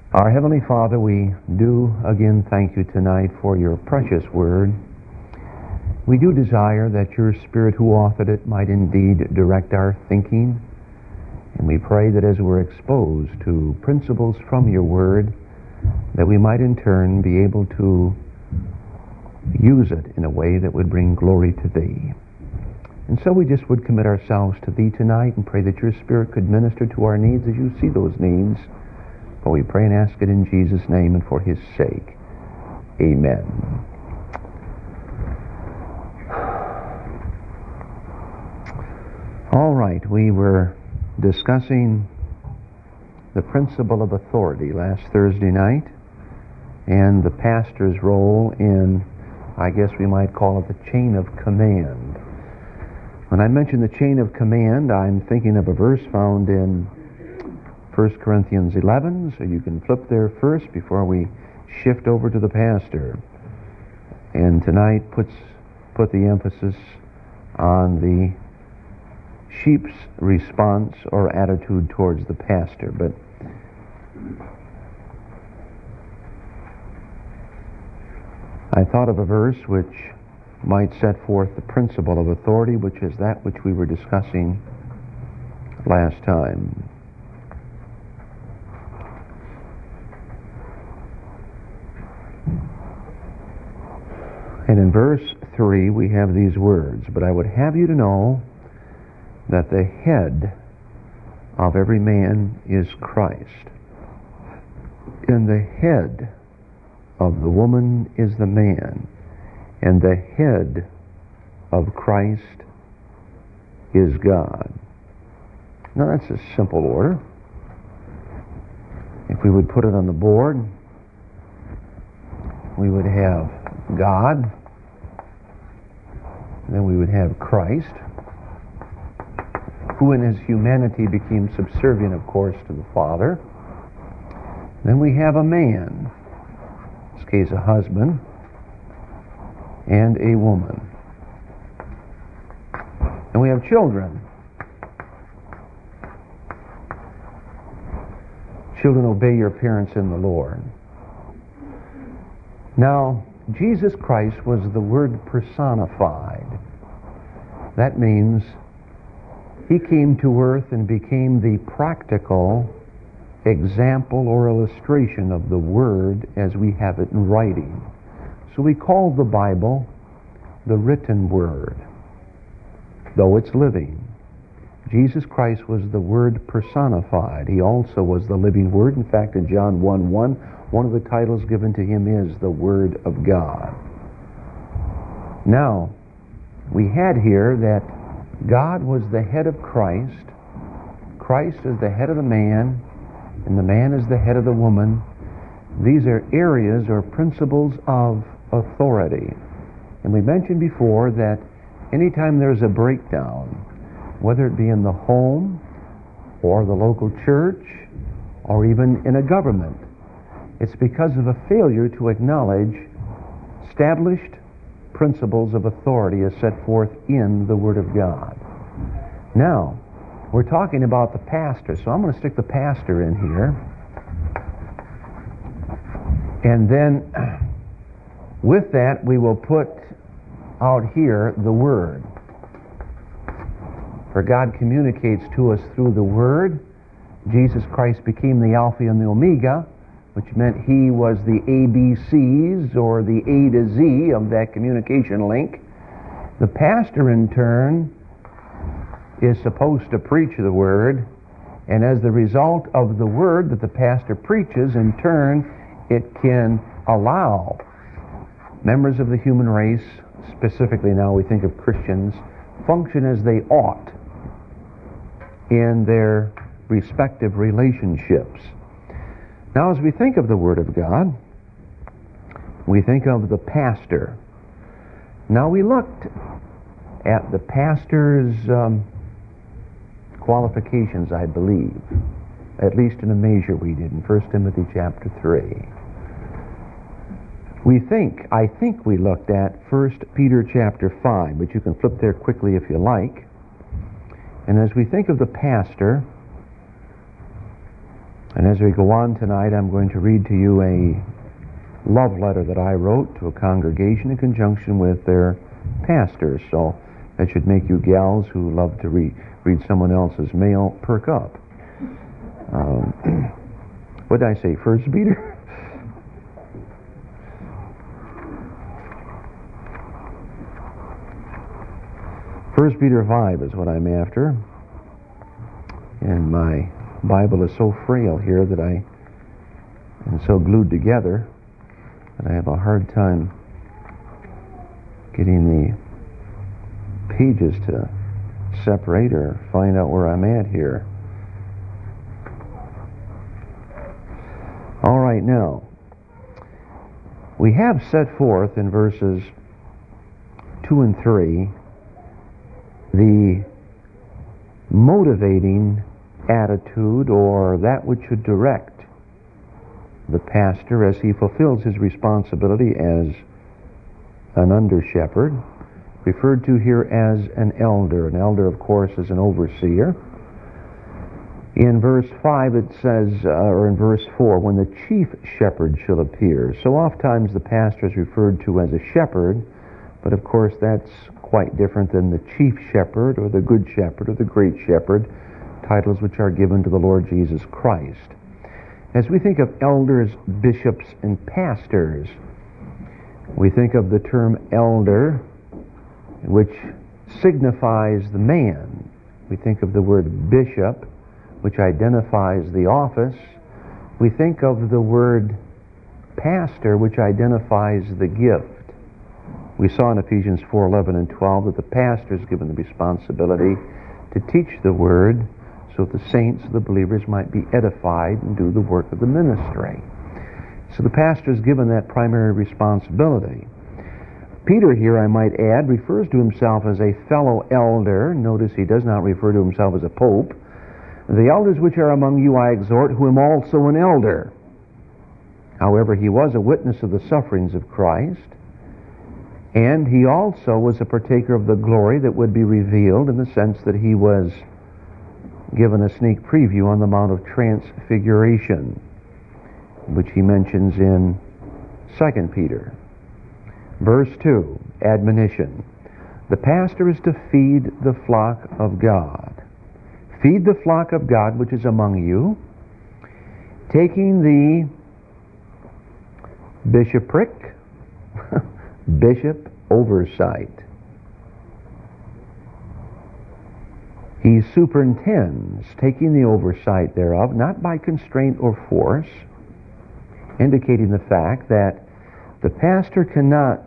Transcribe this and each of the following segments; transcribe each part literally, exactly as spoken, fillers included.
Our Heavenly Father, we do again thank you tonight for your precious word. We do desire that your Spirit who authored it might indeed direct our thinking, and we pray that as we're exposed to principles from your word, that we might in turn be able to use it in a way that would bring glory to thee. And so we just would commit ourselves to thee tonight and pray that your Spirit could minister to our needs as you see those needs. For we pray and ask it in Jesus' name and for his sake. Amen. All right, we were discussing the principle of authority last Thursday night and the pastor's role in, I guess we might call it the chain of command. When I mention the chain of command, I'm thinking of a verse found in First Corinthians eleven, so you can flip there first before we shift over to the pastor. And tonight puts put the emphasis on the sheep's response or attitude towards the pastor. But I thought of a verse which might set forth the principle of authority, which is that which we were discussing last time. And in verse three we have these words, "But I would have you to know that the head of every man is Christ, and the head of the woman is the man, and the head of Christ is God." Now that's a simple order. If we would put it on the board, we would have God, then we would have Christ, who in his humanity became subservient, of course, to the Father. Then we have a man, in this case a husband, and a woman. And we have children. Children, obey your parents in the Lord. Now, Jesus Christ was the Word personified. That means he came to earth and became the practical example or illustration of the Word as we have it in writing. So we call the Bible the written Word, though it's living. Jesus Christ was the Word personified. He also was the living Word. In fact, in John one one, one of the titles given to him is the Word of God. Now, we had here that God was the head of Christ, Christ is the head of the man, and the man is the head of the woman. These are areas or principles of authority. And we mentioned before that anytime there's a breakdown, whether it be in the home or the local church or even in a government, it's because of a failure to acknowledge established principles of authority as set forth in the Word of God. Now, we're talking about the pastor, so I'm going to stick the pastor in here. And then with that, we will put out here the Word. For God communicates to us through the Word. Jesus Christ became the Alpha and the Omega, which meant he was the A B Cs or the A to Z of that communication link. The pastor, in turn, is supposed to preach the Word, and as the result of the Word that the pastor preaches, in turn, it can allow members of the human race, specifically now we think of Christians, function as they ought in their respective relationships. Now, as we think of the Word of God, we think of the pastor. Now, we looked at the pastor's um, qualifications, I believe, at least in a measure we did in First Timothy chapter three. We think, I think we looked at First Peter chapter five, but you can flip there quickly if you like. And as we think of the pastor, And as we go on tonight, I'm going to read to you a love letter that I wrote to a congregation in conjunction with their pastor. So that should make you gals who love to read, read someone else's mail perk up. Um, what did I say? First Peter? First Peter five is what I'm after. And my Bible is so frail here that I am so glued together that I have a hard time getting the pages to separate or find out where I'm at here. All right, now, we have set forth in verses two and three the motivating attitude, or that which should direct the pastor as he fulfills his responsibility as an under-shepherd, referred to here as an elder. An elder, of course, is an overseer. In verse five it says, uh, or in verse four, when the chief shepherd shall appear. So oftentimes the pastor is referred to as a shepherd, but of course that's quite different than the chief shepherd or the good shepherd or the great shepherd, titles which are given to the Lord Jesus Christ. As we think of elders, bishops, and pastors, we think of the term elder, which signifies the man. We think of the word bishop, which identifies the office. We think of the word pastor, which identifies the gift. We saw in Ephesians four eleven and twelve that the pastor is given the responsibility to teach the word so that the saints, the believers, might be edified and do the work of the ministry. So the pastor is given that primary responsibility. Peter here, I might add, refers to himself as a fellow elder. Notice he does not refer to himself as a pope. The elders which are among you I exhort, who am also an elder. However, he was a witness of the sufferings of Christ, and he also was a partaker of the glory that would be revealed, in the sense that he was given a sneak preview on the Mount of Transfiguration, which he mentions in Second Peter. Verse two, admonition. The pastor is to feed the flock of God. Feed the flock of God which is among you, taking the bishopric, bishop oversight. He superintends, taking the oversight thereof, not by constraint or force, indicating the fact that the pastor cannot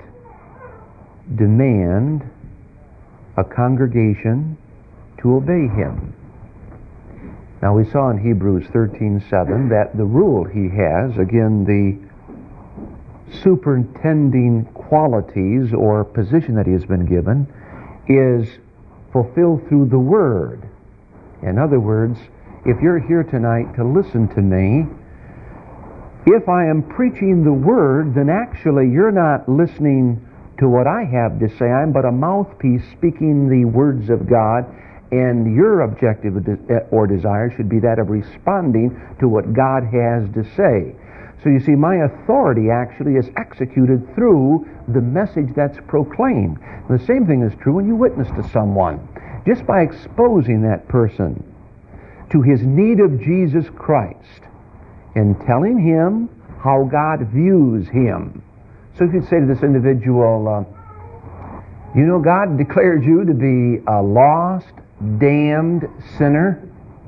demand a congregation to obey him. Now we saw in Hebrews thirteen seven that the rule he has, again the superintending qualities or position that he has been given, is fulfilled through the Word. In other words, if you're here tonight to listen to me, if I am preaching the Word, then actually you're not listening to what I have to say. I'm but a mouthpiece speaking the words of God, and your objective or desire should be that of responding to what God has to say. So you see, my authority actually is executed through the message that's proclaimed. And the same thing is true when you witness to someone. Just by exposing that person to his need of Jesus Christ and telling him how God views him. So if you'd say to this individual, uh, you know, God declares you to be a lost, damned sinner,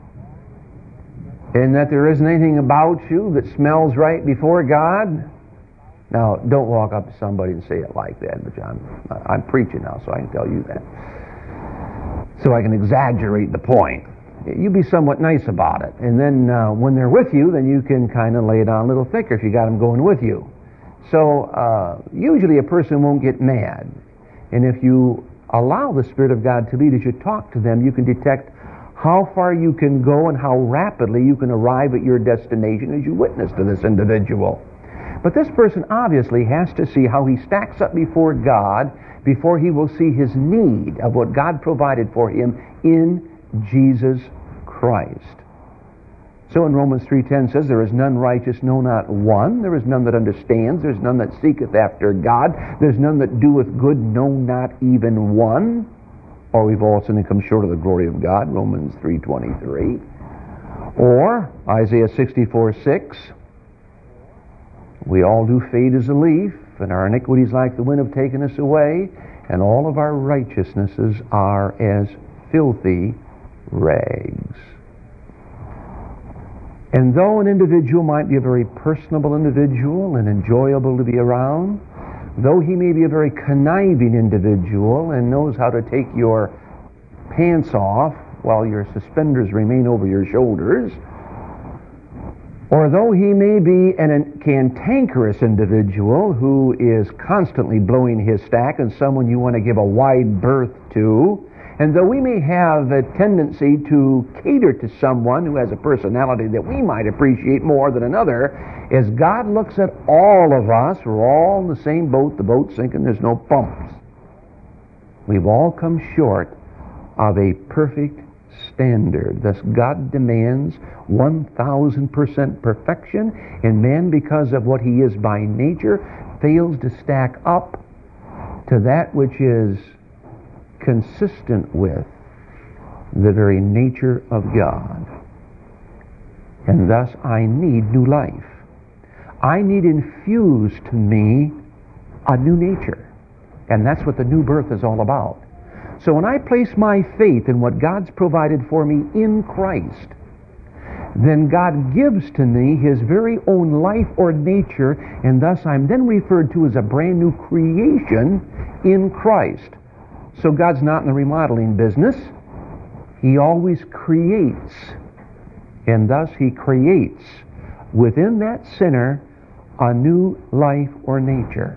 and that there isn't anything about you that smells right before God. Now, don't walk up to somebody and say it like that, but I'm, I'm preaching now, so I can tell you that. So I can exaggerate the point. You be somewhat nice about it. And then uh, when they're with you, then you can kind of lay it on a little thicker if you got them going with you. So uh, usually a person won't get mad. And if you allow the Spirit of God to lead as you talk to them, you can detect how far you can go and how rapidly you can arrive at your destination as you witness to this individual. But this person obviously has to see how he stacks up before God before he will see his need of what God provided for him in Jesus Christ. So in Romans three ten says, there is none righteous, no, not one. There is none that understands. There's none that seeketh after God. There's none that doeth good, no, not even one. Or we've all sinned and come short of the glory of God, Romans three twenty-three. Or Isaiah sixty-four six, we all do fade as a leaf, and our iniquities like the wind have taken us away, and all of our righteousnesses are as filthy rags. And though an individual might be a very personable individual and enjoyable to be around, though he may be a very conniving individual and knows how to take your pants off while your suspenders remain over your shoulders, or though he may be an cantankerous individual who is constantly blowing his stack and someone you want to give a wide berth to, and though we may have a tendency to cater to someone who has a personality that we might appreciate more than another, as God looks at all of us, we're all in the same boat, the boat's sinking, there's no pumps. We've all come short of a perfect standard. Thus God demands one thousand percent perfection, and man, because of what he is by nature, fails to stack up to that which is consistent with the very nature of God. And thus I need new life. I need infused to me a new nature. And that's what the new birth is all about. So when I place my faith in what God's provided for me in Christ, then God gives to me his very own life or nature, and thus I'm then referred to as a brand new creation in Christ. So God's not in the remodeling business. He always creates. And thus he creates within that sinner a new life or nature.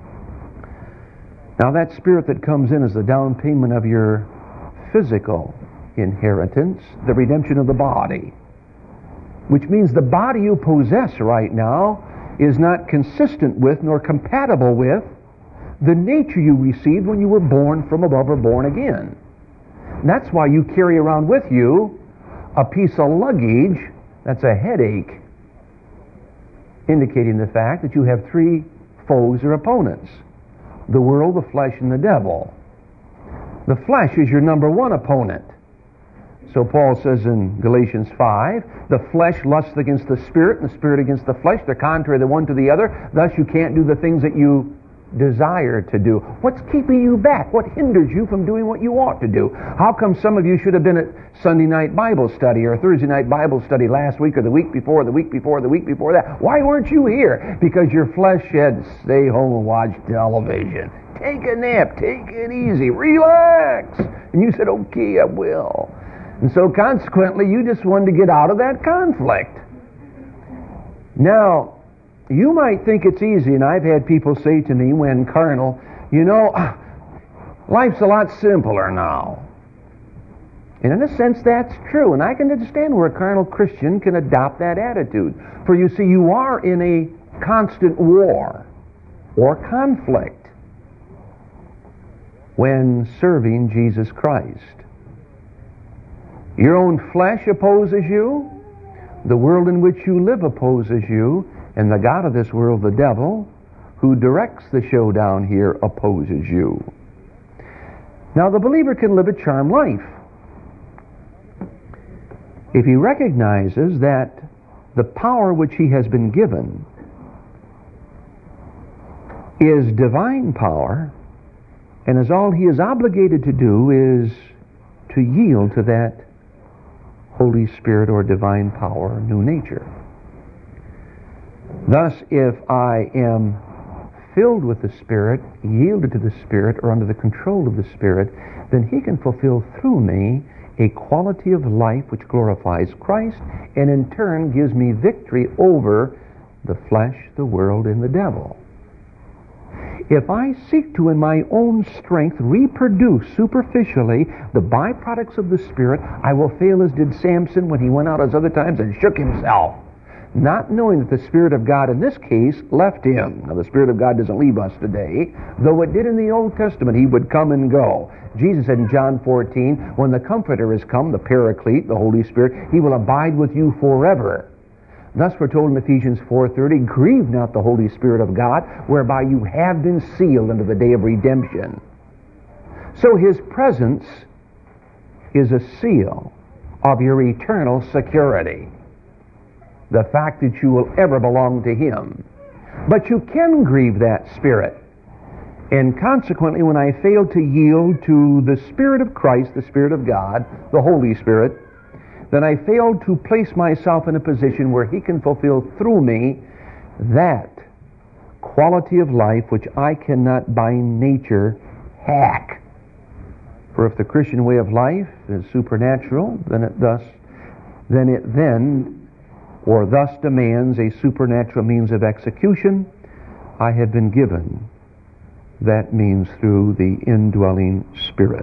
Now that spirit that comes in is the down payment of your physical inheritance, the redemption of the body. Which means the body you possess right now is not consistent with nor compatible with the nature you received when you were born from above or born again. And that's why you carry around with you a piece of luggage that's a headache, indicating the fact that you have three foes or opponents: the world, the flesh, and the devil. The flesh is your number one opponent. So Paul says in Galatians five, the flesh lusts against the spirit, and the spirit against the flesh. They're contrary the one to the other. Thus you can't do the things that you desire to do. What's keeping you back? What hinders you from doing what you ought to do? How come some of you should have been at Sunday night Bible study or Thursday night Bible study last week or the week before, the week before, the week before that? Why weren't you here? Because your flesh said, stay home and watch television. Take a nap. Take it easy. Relax. And you said, okay, I will. And so consequently, you just wanted to get out of that conflict. Now, you might think it's easy, and I've had people say to me when carnal, you know, life's a lot simpler now. And in a sense, that's true. And I can understand where a carnal Christian can adopt that attitude. For you see, you are in a constant war or conflict when serving Jesus Christ. Your own flesh opposes you. The world in which you live opposes you. And the god of this world, the devil, who directs the showdown here, opposes you. Now, the believer can live a charmed life if he recognizes that the power which he has been given is divine power, and as all he is obligated to do is to yield to that Holy Spirit or divine power, new nature. Thus, if I am filled with the Spirit, yielded to the Spirit, or under the control of the Spirit, then he can fulfill through me a quality of life which glorifies Christ, and in turn gives me victory over the flesh, the world, and the devil. If I seek to, in my own strength, reproduce superficially the byproducts of the Spirit, I will fail as did Samson when he went out as other times and shook himself. not knowing that the Spirit of God in this case left him. Now, the Spirit of God doesn't leave us today, though it did in the Old Testament. He would come and go. Jesus said in John fourteen, when the Comforter is come, the Paraclete, the Holy Spirit, he will abide with you forever. Thus we're told in Ephesians four thirty, grieve not the Holy Spirit of God, whereby you have been sealed unto the day of redemption. So his presence is a seal of your eternal security. The fact that you will ever belong to him. But you can grieve that Spirit. And consequently, when I fail to yield to the Spirit of Christ, the Spirit of God, the Holy Spirit, then I fail to place myself in a position where he can fulfill through me that quality of life which I cannot by nature hack. For if the Christian way of life is supernatural, then it thus, then it then, or thus demands a supernatural means of execution, I have been given that means through the indwelling Spirit.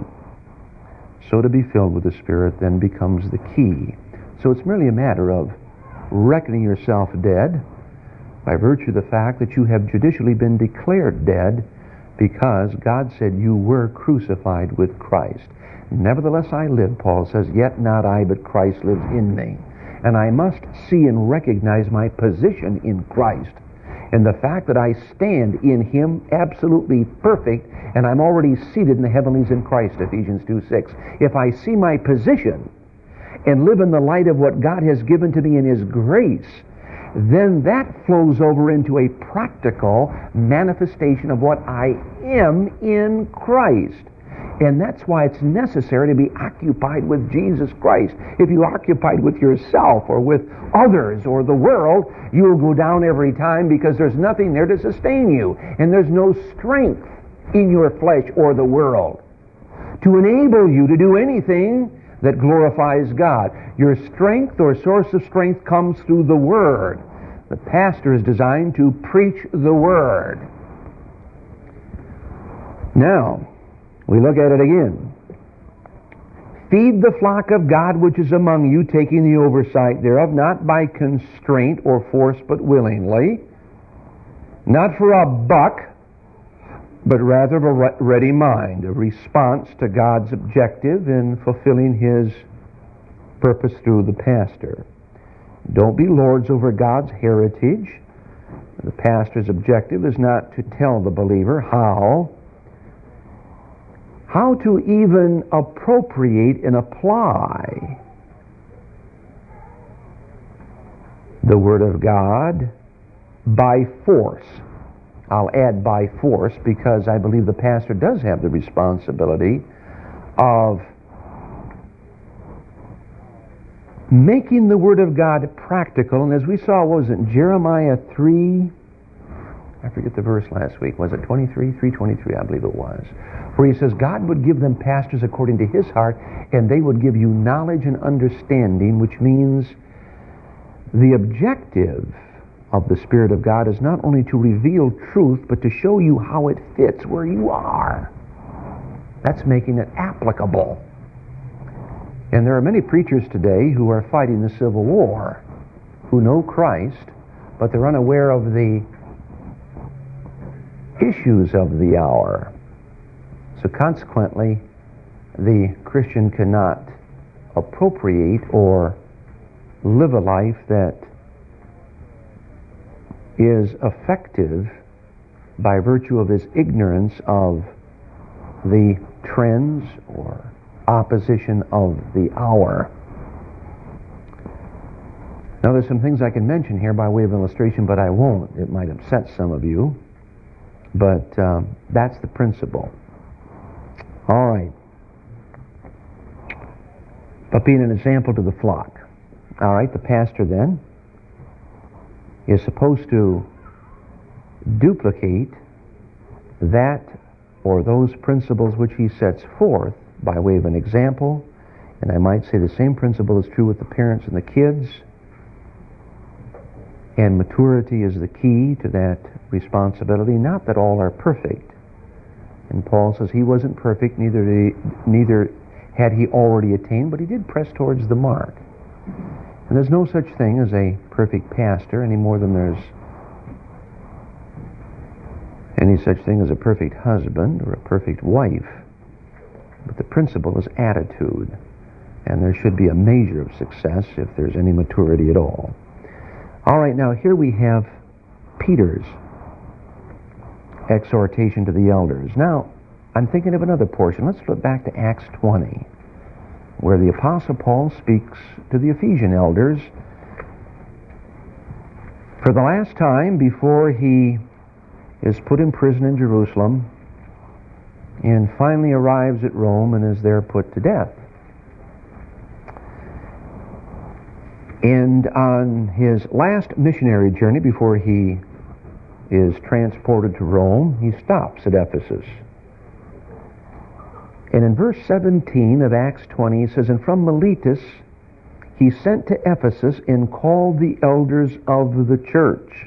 So to be filled with the Spirit then becomes the key. So it's merely a matter of reckoning yourself dead by virtue of the fact that you have judicially been declared dead because God said you were crucified with Christ. Nevertheless I live, Paul says, yet not I, but Christ lives in me. And I must see and recognize my position in Christ. And the fact that I stand in him absolutely perfect, and I'm already seated in the heavenlies in Christ, Ephesians two six. If I see my position and live in the light of what God has given to me in his grace, then that flows over into a practical manifestation of what I am in Christ. And that's why it's necessary to be occupied with Jesus Christ. If you're occupied with yourself or with others or the world, you'll go down every time because there's nothing there to sustain you. And there's no strength in your flesh or the world to enable you to do anything that glorifies God. Your strength or source of strength comes through the Word. The pastor is designed to preach the Word. Now, we look at it again. Feed the flock of God which is among you, taking the oversight thereof, not by constraint or force, but willingly. Not for a buck, but rather of a ready mind, a response to God's objective in fulfilling his purpose through the pastor. Don't be lords over God's heritage. The pastor's objective is not to tell the believer how how to even appropriate and apply the Word of God by force. I'll add by force because I believe the pastor does have the responsibility of making the Word of God practical. And as we saw, what was it, Jeremiah three, I forget the verse last week, was it twenty-three? three twenty-three, I believe it was, where he says, God would give them pastors according to his heart, and they would give you knowledge and understanding, which means the objective of the Spirit of God is not only to reveal truth, but to show you how it fits where you are. That's making it applicable. And there are many preachers today who are fighting the Civil War, who know Christ, but they're unaware of the issues of the hour. So consequently, the Christian cannot appropriate or live a life that is effective by virtue of his ignorance of the trends or opposition of the hour. Now there's some things I can mention here by way of illustration, but I won't. It might upset some of you. But um, that's the principle. All right. But being an example to the flock. All right, the pastor then is supposed to duplicate that or those principles which he sets forth by way of an example. And I might say the same principle is true with the parents and the kids. And maturity is the key to that responsibility. Not that all are perfect. And Paul says he wasn't perfect, neither did he, neither had he already attained, but he did press towards the mark. And there's no such thing as a perfect pastor any more than there's any such thing as a perfect husband or a perfect wife. But the principle is attitude. And there should be a measure of success if there's any maturity at all. All right, now here we have Peter's exhortation to the elders. Now, I'm thinking of another portion. Let's flip back to Acts twenty, where the Apostle Paul speaks to the Ephesian elders for the last time before he is put in prison in Jerusalem and finally arrives at Rome and is there put to death. And on his last missionary journey before he is transported to Rome, he stops at Ephesus. And in verse seventeen of Acts twenty, he says, "And from Miletus he sent to Ephesus and called the elders of the church.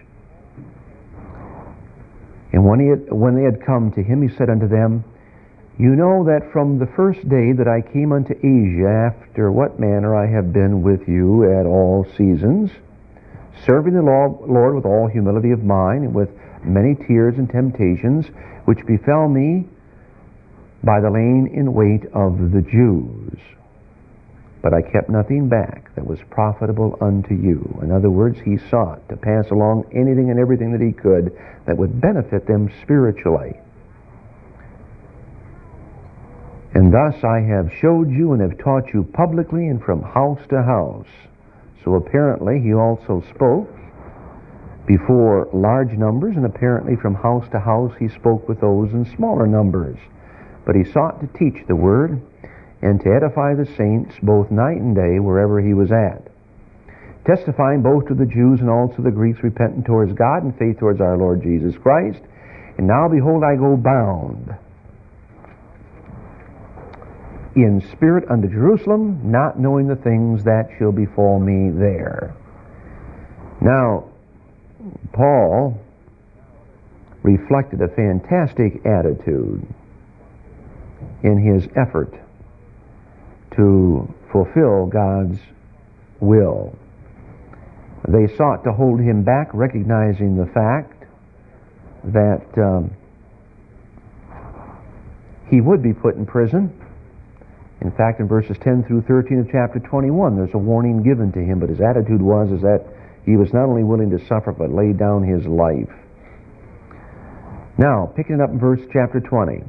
And when, he had, when they had come to him, he said unto them, You know that from the first day that I came unto Asia, after what manner I have been with you at all seasons, serving the Lord with all humility of mind, and with many tears and temptations, which befell me by the laying in wait of the Jews. But I kept nothing back that was profitable unto you." In other words, he sought to pass along anything and everything that he could that would benefit them spiritually. "And thus I have showed you and have taught you publicly and from house to house." So apparently he also spoke before large numbers, and apparently from house to house he spoke with those in smaller numbers. But he sought to teach the Word and to edify the saints both night and day wherever he was at, testifying both to the Jews and also the Greeks, repentant towards God and faith towards our Lord Jesus Christ. "And now behold, I go bound in spirit unto Jerusalem, not knowing the things that shall befall me there." Now, Paul reflected a fantastic attitude in his effort to fulfill God's will. They sought to hold him back, recognizing the fact that um, he would be put in prison. In fact, in verses ten through thirteen of chapter twenty-one, there's a warning given to him, but his attitude was is that he was not only willing to suffer, but lay down his life. Now, picking it up in verse chapter twenty.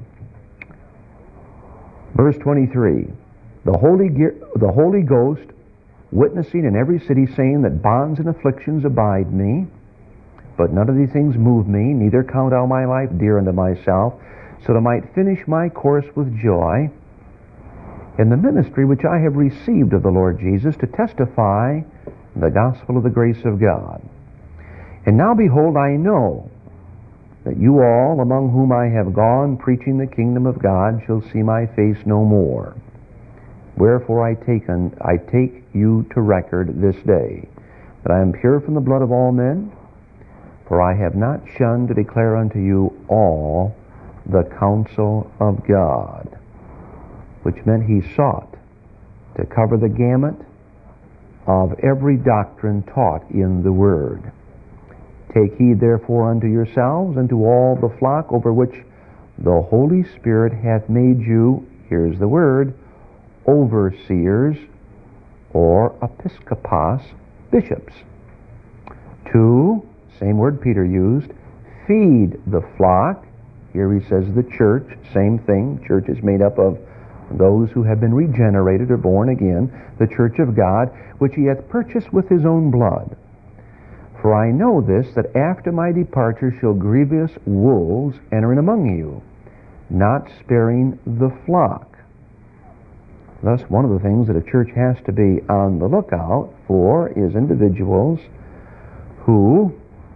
Verse twenty-three, the Holy, the Holy Ghost witnessing in every city, saying that bonds and afflictions abide me, but none of these things move me, neither count I my life dear unto myself, so that I might finish my course with joy in the ministry which I have received of the Lord Jesus, to testify the gospel of the grace of God. And now behold, I know that you all, among whom I have gone preaching the kingdom of God, shall see my face no more. Wherefore I take, un, I take you to record this day, that I am pure from the blood of all men, for I have not shunned to declare unto you all the counsel of God. Which meant he sought to cover the gamut of every doctrine taught in the Word. "Take heed therefore unto yourselves and to all the flock over which the Holy Spirit hath made you," here's the word, "overseers," or episkopos, bishops. "To," same word Peter used, "feed the flock." Here he says the church, same thing. Church is made up of those who have been regenerated or born again, the church of God, which he hath purchased with his own blood. "For I know this, that after my departure shall grievous wolves enter in among you, not sparing the flock." Thus, one of the things that a church has to be on the lookout for is individuals who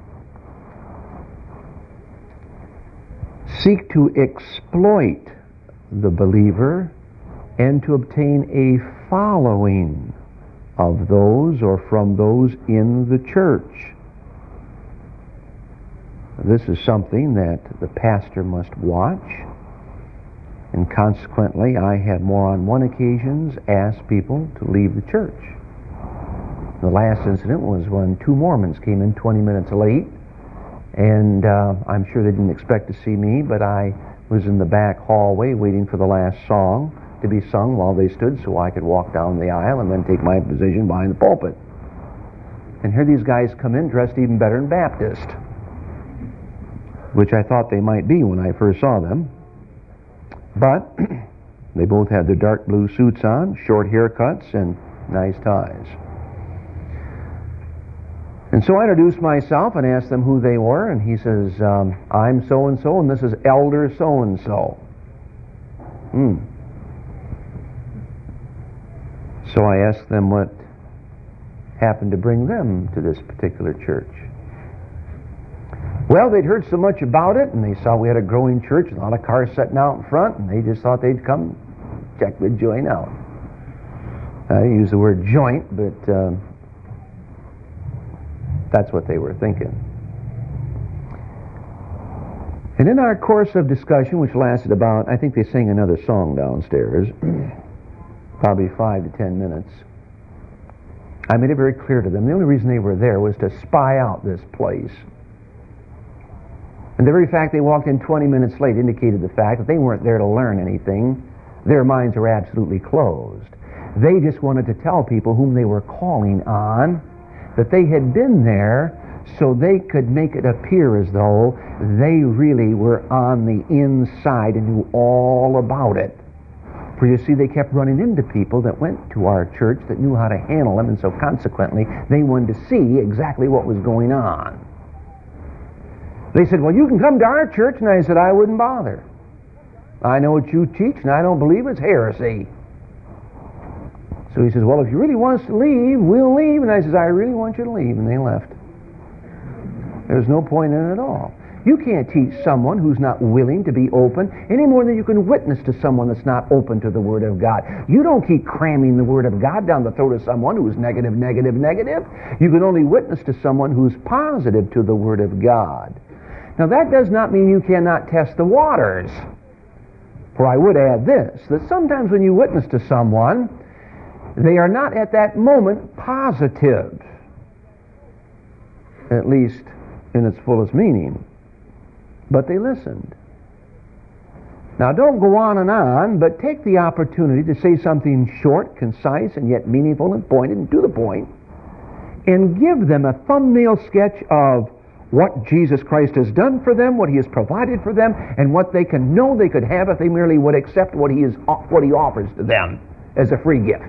seek to exploit the believer and to obtain a following of those or from those in the church. This is something that the pastor must watch, and consequently I have more on one occasions asked people to leave the church. The last incident was when two Mormons came in twenty minutes late, and uh, I'm sure they didn't expect to see me, but I was in the back hallway waiting for the last song to be sung while they stood so I could walk down the aisle and then take my position behind the pulpit. And here these guys come in dressed even better than Baptist, which I thought they might be when I first saw them. But they both had their dark blue suits on, short haircuts, and nice ties. And so I introduced myself and asked them who they were, and he says, um, I'm so-and-so, and this is Elder so-and-so. Hmm. So I asked them what happened to bring them to this particular church. Well, they'd heard so much about it, and they saw we had a growing church, a lot of cars sitting out in front, and they just thought they'd come check the joint out. I use the word joint, but uh, that's what they were thinking. And in our course of discussion, which lasted about, I think they sang another song downstairs, probably five to ten minutes, I made it very clear to them the only reason they were there was to spy out this place. And the very fact they walked in twenty minutes late indicated the fact that they weren't there to learn anything. Their minds were absolutely closed. They just wanted to tell people whom they were calling on that they had been there so they could make it appear as though they really were on the inside and knew all about it. For you see, they kept running into people that went to our church that knew how to handle them, and so consequently, they wanted to see exactly what was going on. They said, well, you can come to our church, and I said, I wouldn't bother. I know what you teach, and I don't believe it's heresy. So he says, well, if you really want us to leave, we'll leave. And I says, I really want you to leave. And they left. There's no point in it at all. You can't teach someone who's not willing to be open any more than you can witness to someone that's not open to the Word of God. You don't keep cramming the Word of God down the throat of someone who's negative, negative, negative. You can only witness to someone who's positive to the Word of God. Now that does not mean you cannot test the waters. For I would add this, that sometimes when you witness to someone, they are not at that moment positive, at least in its fullest meaning. But they listened. Now don't go on and on, but take the opportunity to say something short, concise, and yet meaningful and pointed and to the point, and give them a thumbnail sketch of what Jesus Christ has done for them, what He has provided for them, and what they can know they could have if they merely would accept what He is, what He offers to them as a free gift.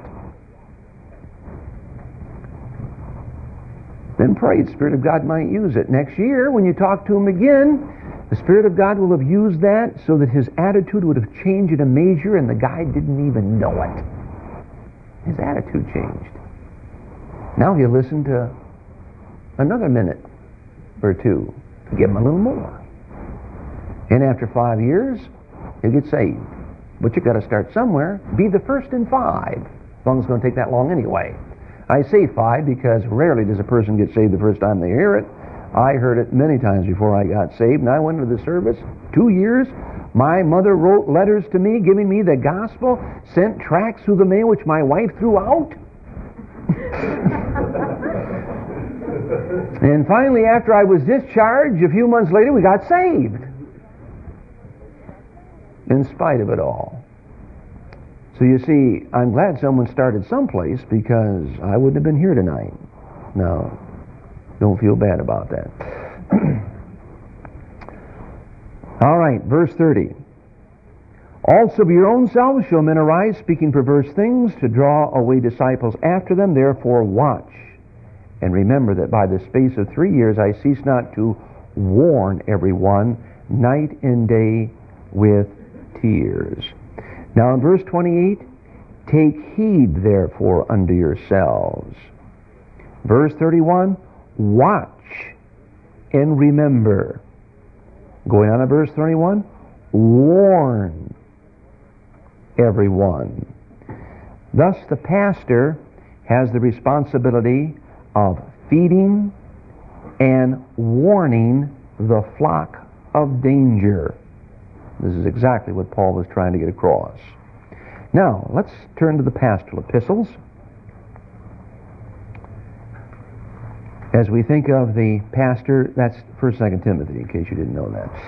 Then pray the Spirit of God might use it. Next year, when you talk to Him again, the Spirit of God will have used that so that his attitude would have changed in a measure and the guy didn't even know it. His attitude changed. Now he'll listen to another minute or two to give him a little more. And after five years, he'll get saved. But you've got to start somewhere. Be the first in five. As long as it's going to take that long anyway. I say five because rarely does a person get saved the first time they hear it. I heard it many times before I got saved, and I went to the service two years. My mother wrote letters to me giving me the gospel, sent tracts through the mail which my wife threw out. And finally, after I was discharged, a few months later, we got saved. In spite of it all. So you see, I'm glad someone started someplace because I wouldn't have been here tonight. No. Don't feel bad about that. All right, verse thirty. Also of your own selves shall men arise, speaking perverse things, to draw away disciples after them. Therefore watch, and remember that by the space of three years I cease not to warn everyone, night and day with tears. Now in verse twenty-eight, take heed therefore unto yourselves. Verse thirty-one, watch and remember. Going on to verse thirty-one, warn everyone. Thus the pastor has the responsibility of feeding and warning the flock of danger. This is exactly what Paul was trying to get across. Now, let's turn to the pastoral epistles. As we think of the pastor, that's First, Second Timothy, in case you didn't know that.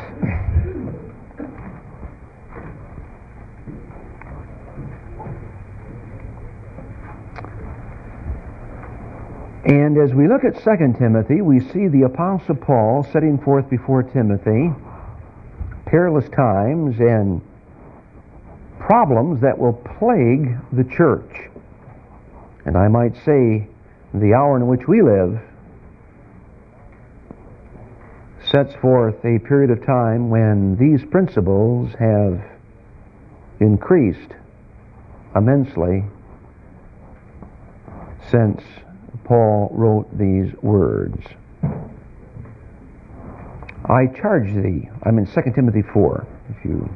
And as we look at Second Timothy, we see the Apostle Paul setting forth before Timothy perilous times and problems that will plague the church. And I might say the hour in which we live sets forth a period of time when these principles have increased immensely since Paul wrote these words. I charge thee, I'm in Second Timothy four, if you...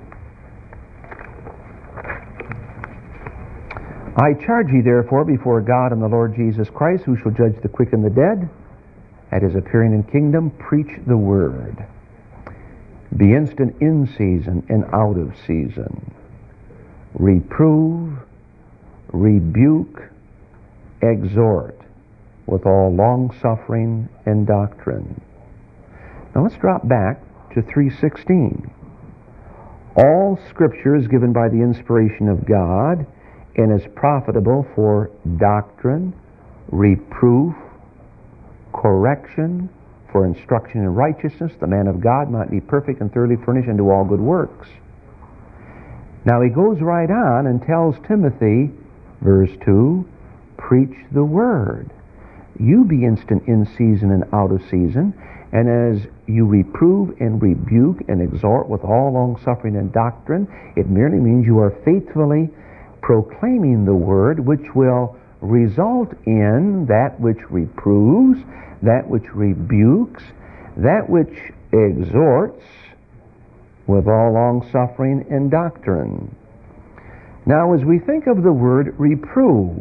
I charge ye therefore before God and the Lord Jesus Christ, who shall judge the quick and the dead, at his appearing in kingdom, preach the word. Be instant in season and out of season. Reprove, rebuke, exhort, with all long-suffering and doctrine. Now let's drop back to three sixteen. All Scripture is given by the inspiration of God and is profitable for doctrine, reproof, correction, for instruction in righteousness, the man of God might be perfect and thoroughly furnished unto all good works. Now he goes right on and tells Timothy, verse two, preach the word. You be instant in season and out of season, and as you reprove and rebuke and exhort with all long-suffering and doctrine, it merely means you are faithfully proclaiming the word, which will result in that which reproves, that which rebukes, that which exhorts with all long-suffering and doctrine. Now, as we think of the word reprove,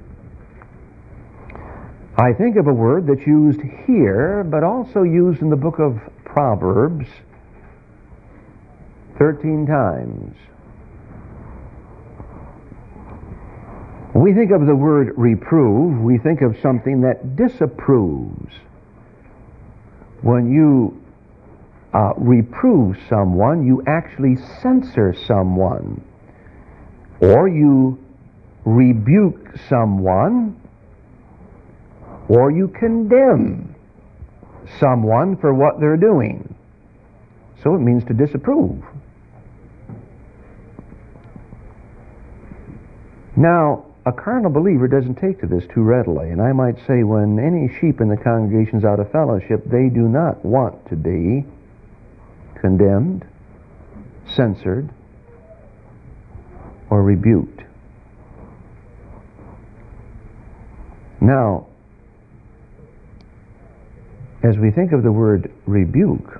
I think of a word that's used here, but also used in the book of Proverbs thirteen times. When we think of the word reprove, we think of something that disapproves. When you uh, reprove someone, you actually censor someone, or you rebuke someone, or you condemn someone for what they're doing. So it means to disapprove. Now, a carnal believer doesn't take to this too readily, and I might say when any sheep in the congregation's out of fellowship, they do not want to be condemned, censored, or rebuked. Now, as we think of the word rebuke,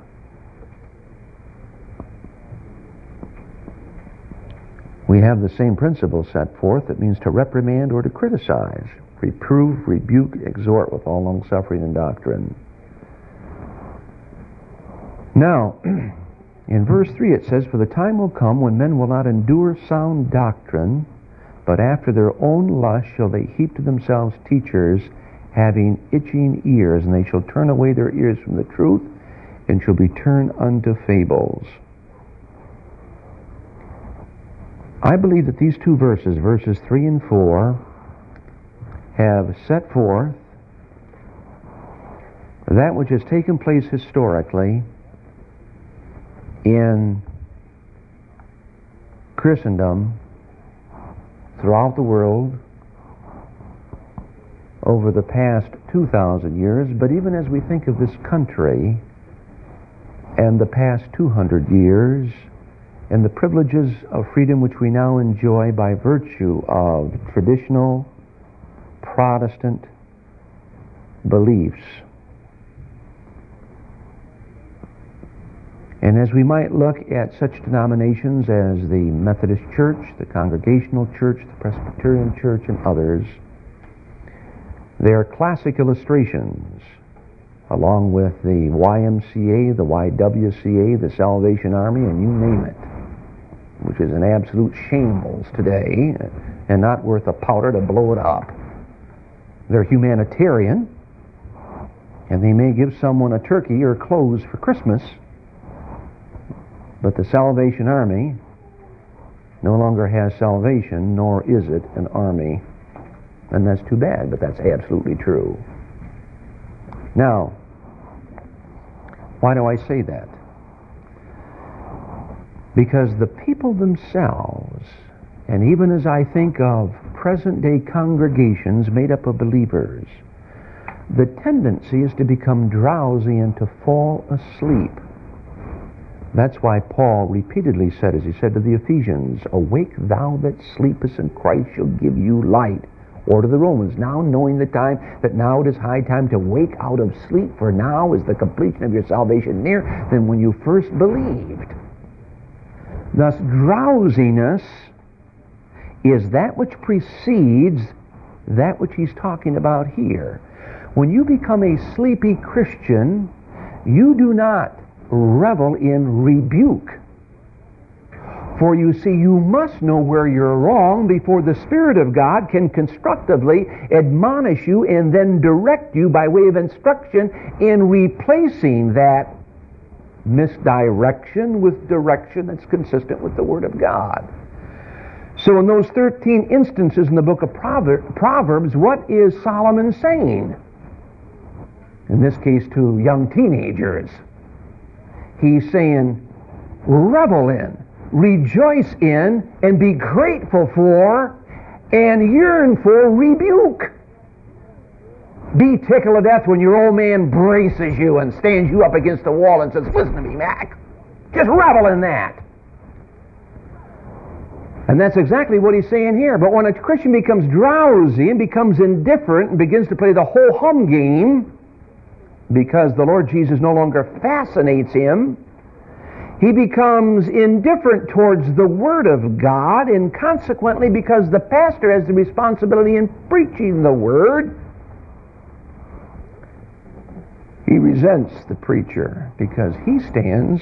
we have the same principle set forth. It means to reprimand or to criticize. Reprove, rebuke, exhort with all long-suffering and doctrine. Now, in verse three it says, for the time will come when men will not endure sound doctrine, but after their own lust shall they heap to themselves teachers, having itching ears, and they shall turn away their ears from the truth, and shall be turned unto fables. I believe that these two verses, verses three and four, have set forth that which has taken place historically in Christendom throughout the world over the past two thousand years, but even as we think of this country and the past two hundred years and the privileges of freedom which we now enjoy by virtue of traditional Protestant beliefs. And as we might look at such denominations as the Methodist Church, the Congregational Church, the Presbyterian Church, and others, they are classic illustrations, along with the Y M C A, the Y W C A, the Salvation Army, and you name it, which is an absolute shambles today and not worth a powder to blow it up. They're humanitarian, And they may give someone a turkey or clothes for Christmas, but the Salvation Army no longer has salvation, nor is it an army. And that's too bad, but that's absolutely true. Now, why do I say that? Because the people themselves, and even as I think of present-day congregations made up of believers, the tendency is to become drowsy and to fall asleep. That's why Paul repeatedly said, as he said to the Ephesians, "Awake thou that sleepest, and Christ shall give you light." Or to the Romans, "Now knowing the time, that now it is high time to wake out of sleep, for now is the completion of your salvation near than when you first believed." Thus, drowsiness is that which precedes that which he's talking about here. When you become a sleepy Christian, you do not revel in rebuke. For you see, you must know where you're wrong before the Spirit of God can constructively admonish you and then direct you by way of instruction in replacing that misdirection with direction that's consistent with the Word of God. So in those thirteen instances in the book of Proverbs, what is Solomon saying? In this case, to young teenagers. He's saying, revel in, rejoice in, and be grateful for, and yearn for rebuke. Be tickled to death when your old man braces you and stands you up against the wall and says, "Listen to me, Mac." Just revel in that. And that's exactly what he's saying here. But when a Christian becomes drowsy and becomes indifferent and begins to play the ho-hum game, because the Lord Jesus no longer fascinates him, he becomes indifferent towards the Word of God, and consequently, because the pastor has the responsibility in preaching the Word, he resents the preacher because he stands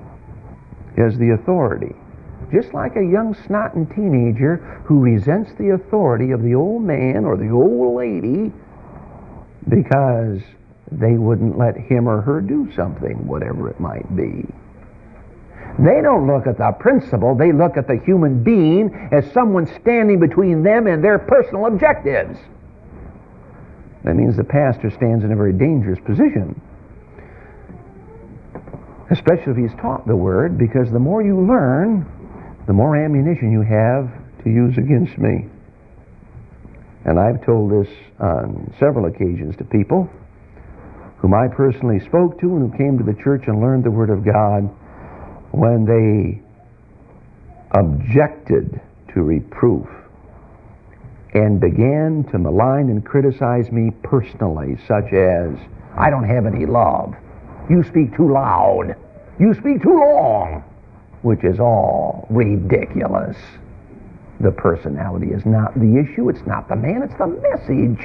as the authority. Just like a young snotting teenager who resents the authority of the old man or the old lady because they wouldn't let him or her do something, whatever it might be. They don't look at the principle, they look at the human being as someone standing between them and their personal objectives. That means the pastor stands in a very dangerous position, especially if he's taught the Word, because the more you learn, the more ammunition you have to use against me. And I've told this on several occasions to people whom I personally spoke to and who came to the church and learned the Word of God, when they objected to reproof and began to malign and criticize me personally, such as, "I don't have any love. You speak too loud. You speak too long," which is all ridiculous. The personality is not the issue. It's not the man. It's the message.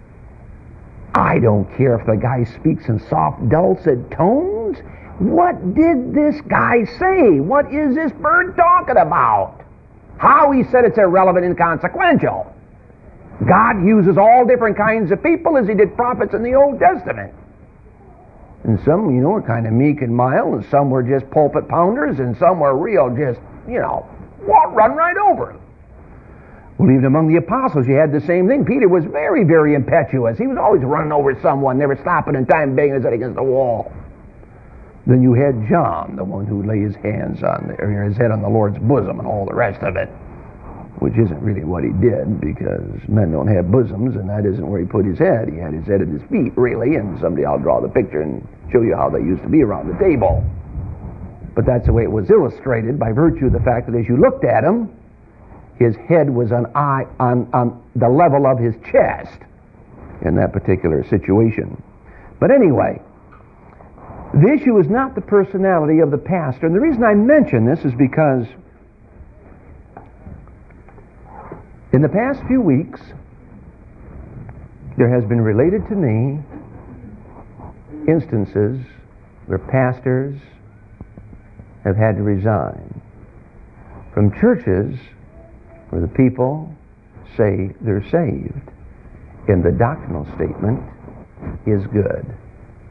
I don't care if the guy speaks in soft, dulcet tones. What did this guy say? What is this bird talking about? How he said it's irrelevant and inconsequential. God uses all different kinds of people as he did prophets in the Old Testament. And some, you know, are kind of meek and mild, and some were just pulpit pounders, and some were real just, you know, walk, run right over them. Well, even among the apostles, you had the same thing. Peter was very, very impetuous. He was always running over someone, never stopping in time, banging his head against the wall. Then you had John, the one who lay his hands on, the, or his head on the Lord's bosom and all the rest of it, which isn't really what he did, because men don't have bosoms, and that isn't where he put his head. He had his head at his feet, really, and someday I'll draw the picture and show you how they used to be around the table. But that's the way it was illustrated, by virtue of the fact that as you looked at him, his head was on, eye, on, on the level of his chest in that particular situation. But anyway, the issue is not the personality of the pastor. And the reason I mention this is because in the past few weeks, there has been related to me instances where pastors have had to resign from churches where the people say they're saved and the doctrinal statement is good.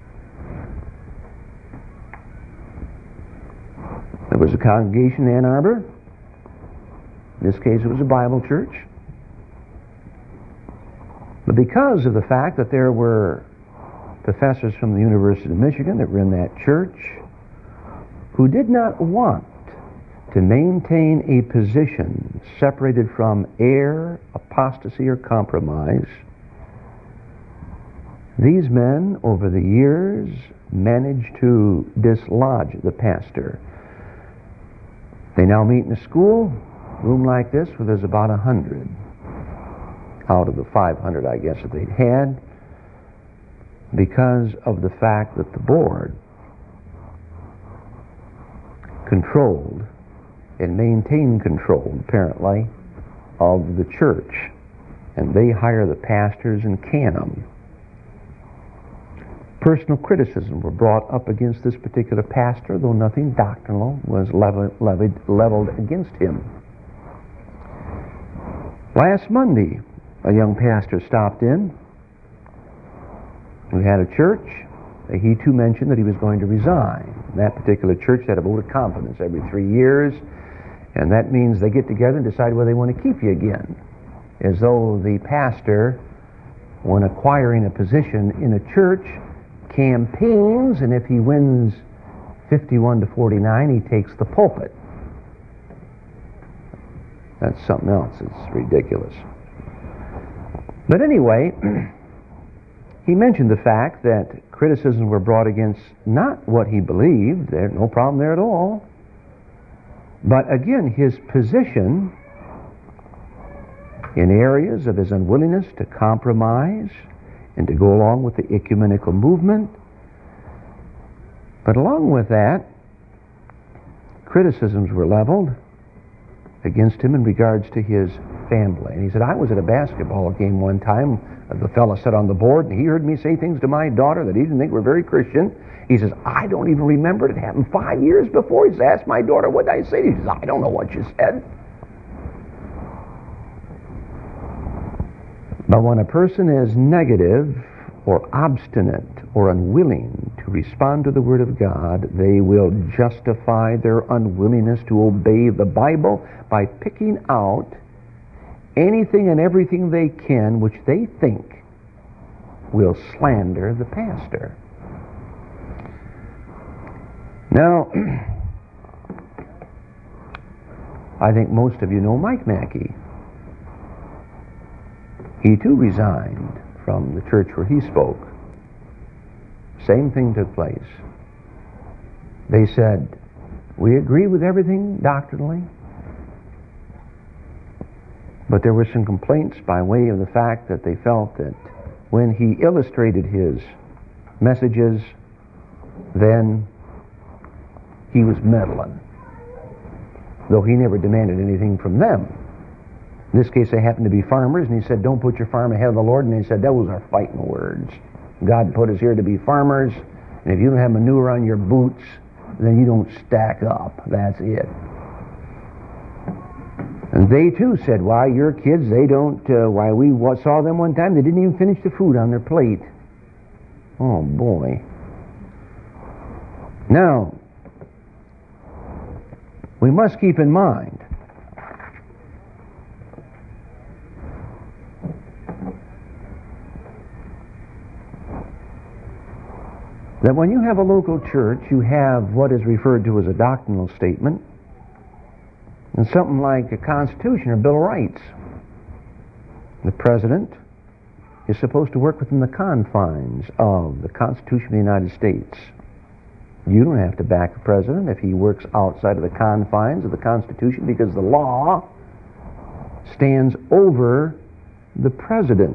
was a congregation in Ann Arbor. In this case, it was a Bible church. But because of the fact that there were professors from the University of Michigan that were in that church who did not want to maintain a position separated from error, apostasy, or compromise, these men, over the years, managed to dislodge the pastor. They now meet in a school, room like this, where there's about a hundred out of the five hundred, I guess, that they'd had, because of the fact that the board controlled and maintained control, apparently, of the church. And they hire the pastors and can them. Personal criticism were brought up against this particular pastor, though nothing doctrinal was leveled, leveled, leveled against him. Last Monday, a young pastor stopped in. We had a church. He too mentioned that he was going to resign. That particular church had a vote of confidence every three years, and that means they get together and decide whether they want to keep you again. As though the pastor, when acquiring a position in a church, campaigns, and if he wins fifty-one to forty-nine, he takes the pulpit. That's something else. It's ridiculous. But anyway, he mentioned the fact that criticisms were brought against not what he believed, there's no problem there at all, but again, his position in areas of his unwillingness to compromise and to go along with the ecumenical movement. But along with that, criticisms were leveled against him in regards to his family. And he said, I was at a basketball game one time. The fellow sat on the board, and he heard me say things to my daughter that he didn't think were very Christian. He says, I don't even remember it. It happened five years before. He says, asked my daughter, what did I say? He says, I don't know what you said. But when a person is negative or obstinate or unwilling to respond to the Word of God, they will justify their unwillingness to obey the Bible by picking out anything and everything they can which they think will slander the pastor. Now, I think most of you know Mike Mackey. He too resigned from the church where he spoke. Same thing took place. They said, we agree with everything doctrinally, but there were some complaints by way of the fact that they felt that when he illustrated his messages, then he was meddling, though he never demanded anything from them. In this case, they happened to be farmers, and he said, don't put your farm ahead of the Lord. And they said, those are fighting words. God put us here to be farmers, and if you don't have manure on your boots, then you don't stack up. That's it. And they too said, why, your kids, they don't, uh, why, we saw them one time, they didn't even finish the food on their plate. Oh, boy. Now, we must keep in mind that when you have a local church, you have what is referred to as a doctrinal statement and something like a Constitution or Bill of Rights. The president is supposed to work within the confines of the Constitution of the United States. You don't have to back the president if he works outside of the confines of the Constitution, because the law stands over the president.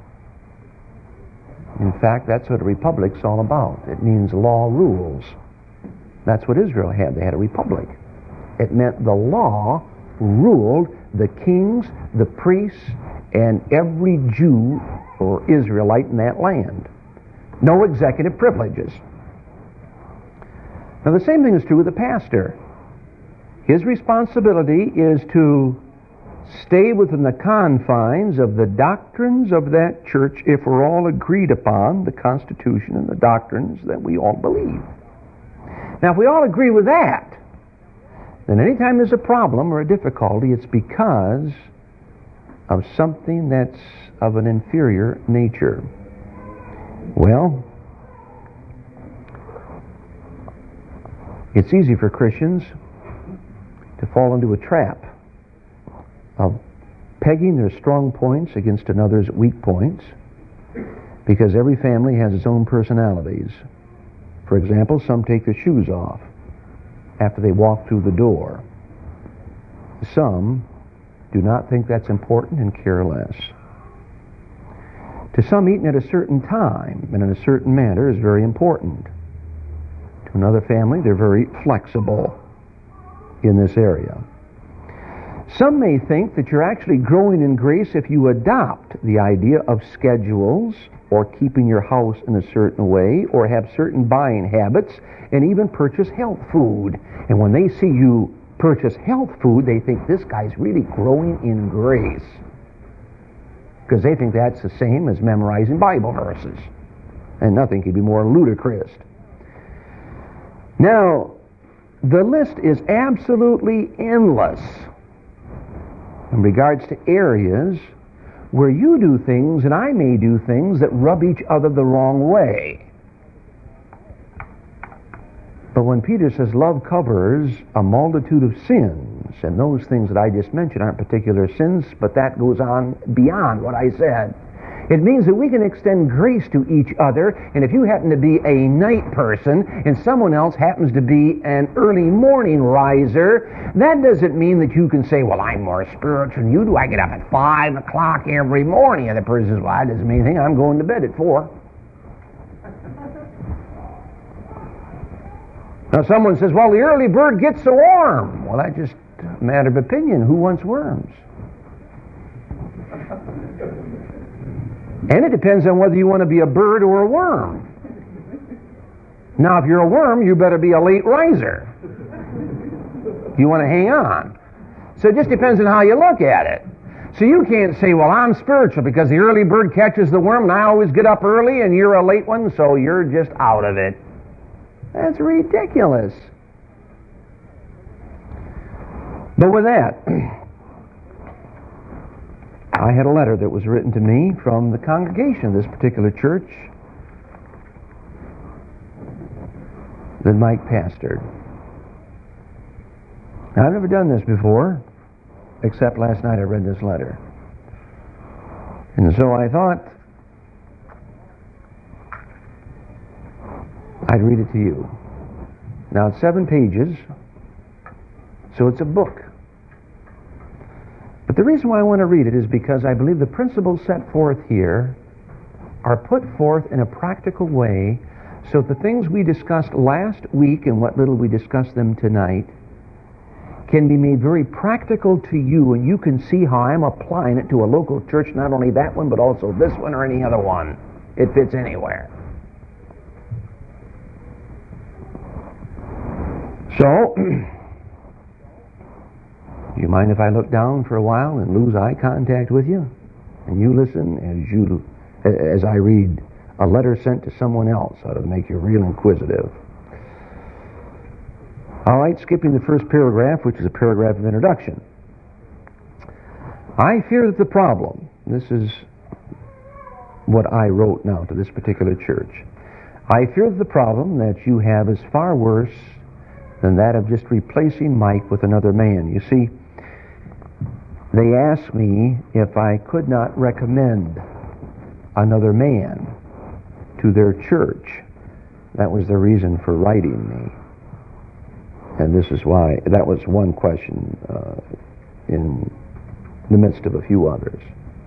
In fact, that's what a republic's all about. It means law rules. That's what Israel had. They had a republic. It meant the law ruled the kings, the priests, and every Jew or Israelite in that land. No executive privileges. Now, the same thing is true with the pastor. His responsibility is to stay within the confines of the doctrines of that church if we're all agreed upon the Constitution and the doctrines that we all believe. Now, if we all agree with that, then anytime there's a problem or a difficulty, it's because of something that's of an inferior nature. Well, it's easy for Christians to fall into a trap of pegging their strong points against another's weak points, because every family has its own personalities. For example, some take their shoes off after they walk through the door. Some do not think that's important and care less. To some, eating at a certain time and in a certain manner is very important. To another family, they're very flexible in this area. Some may think that you're actually growing in grace if you adopt the idea of schedules, or keeping your house in a certain way, or have certain buying habits, and even purchase health food. And when they see you purchase health food, they think this guy's really growing in grace, because they think that's the same as memorizing Bible verses. And nothing could be more ludicrous. Now, the list is absolutely endless in regards to areas where you do things and I may do things that rub each other the wrong way. But when Peter says love covers a multitude of sins, and those things that I just mentioned aren't particular sins, but that goes on beyond what I said, it means that we can extend grace to each other. And if you happen to be a night person and someone else happens to be an early morning riser, that doesn't mean that you can say, well, I'm more spiritual than you do. I get up at five o'clock every morning. And the person says, well, that doesn't mean anything. I'm going to bed at four. Now someone says, well, the early bird gets the worm. Well, that's just a matter of opinion. Who wants worms? And it depends on whether you want to be a bird or a worm. Now, if you're a worm, you better be a late riser. You want to hang on. So it just depends on how you look at it. So you can't say, well, I'm spiritual because the early bird catches the worm and I always get up early and you're a late one, so you're just out of it. That's ridiculous. But with that, I had a letter that was written to me from the congregation of this particular church that Mike pastored. Now, I've never done this before, except last night I read this letter. And so I thought I'd read it to you. Now, it's seven pages, so it's a book. But the reason why I want to read it is because I believe the principles set forth here are put forth in a practical way, so the things we discussed last week and what little we discussed them tonight can be made very practical to you, and you can see how I'm applying it to a local church, not only that one, but also this one or any other one. It fits anywhere. So, do you mind if I look down for a while and lose eye contact with you? And you listen as you, as I read a letter sent to someone else. That'll make you real inquisitive. All right, skipping the first paragraph, which is a paragraph of introduction. I fear that the problem, this is what I wrote now to this particular church. I fear that the problem that you have is far worse than that of just replacing Mike with another man. You see, they asked me if I could not recommend another man to their church. That was the reason for writing me. And this is why, that was one question uh, in the midst of a few others.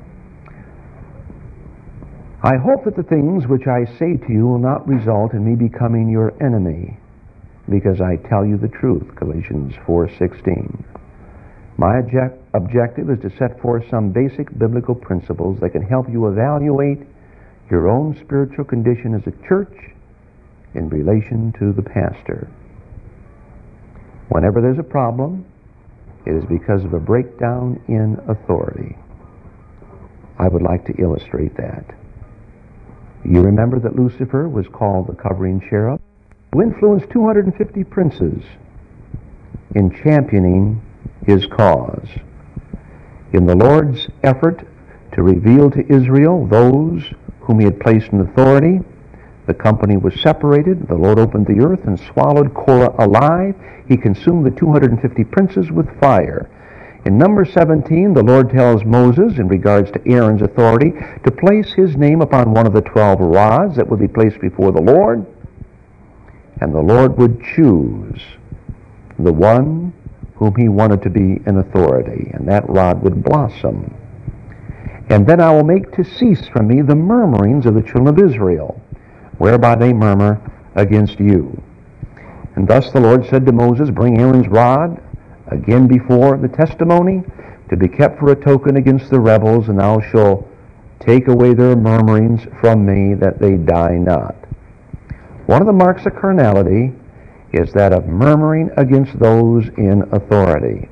I hope that the things which I say to you will not result in me becoming your enemy, because I tell you the truth, Galatians four sixteen. My object, objective is to set forth some basic biblical principles that can help you evaluate your own spiritual condition as a church in relation to the pastor. Whenever there's a problem, it is because of a breakdown in authority. I would like to illustrate that. You remember that Lucifer was called the covering cherub, who influenced two hundred fifty princes in championing his cause. In the Lord's effort to reveal to Israel those whom he had placed in authority, the company was separated. The Lord opened the earth and swallowed Korah alive. He consumed the two hundred fifty princes with fire. In Numbers seventeen, the Lord tells Moses, in regards to Aaron's authority, to place his name upon one of the twelve rods that would be placed before the Lord, and the Lord would choose the one whom he wanted to be in authority, and that rod would blossom. And then I will make to cease from me the murmurings of the children of Israel, whereby they murmur against you. And thus the Lord said to Moses, bring Aaron's rod again before the testimony, to be kept for a token against the rebels, and thou shalt take away their murmurings from me, that they die not. One of the marks of carnality is that of murmuring against those in authority.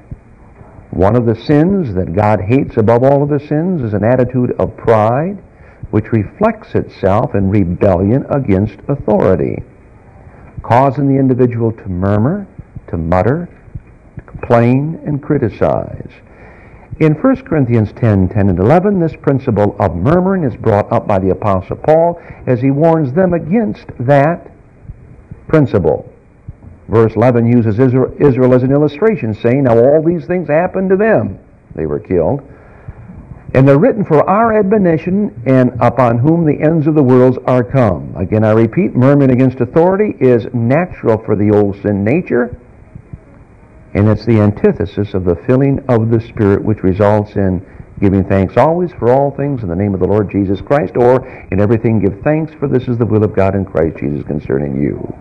One of the sins that God hates above all of the sins is an attitude of pride, which reflects itself in rebellion against authority, causing the individual to murmur, to mutter, to complain, and criticize. In First Corinthians ten, ten and eleven, this principle of murmuring is brought up by the Apostle Paul as he warns them against that principle. Verse eleven uses Israel, Israel as an illustration, saying, now all these things happened to them. They were killed. And they're written for our admonition, and upon whom the ends of the worlds are come. Again, I repeat, murmuring against authority is natural for the old sin nature, and it's the antithesis of the filling of the Spirit, which results in giving thanks always for all things in the name of the Lord Jesus Christ, or in everything give thanks, for this is the will of God in Christ Jesus concerning you.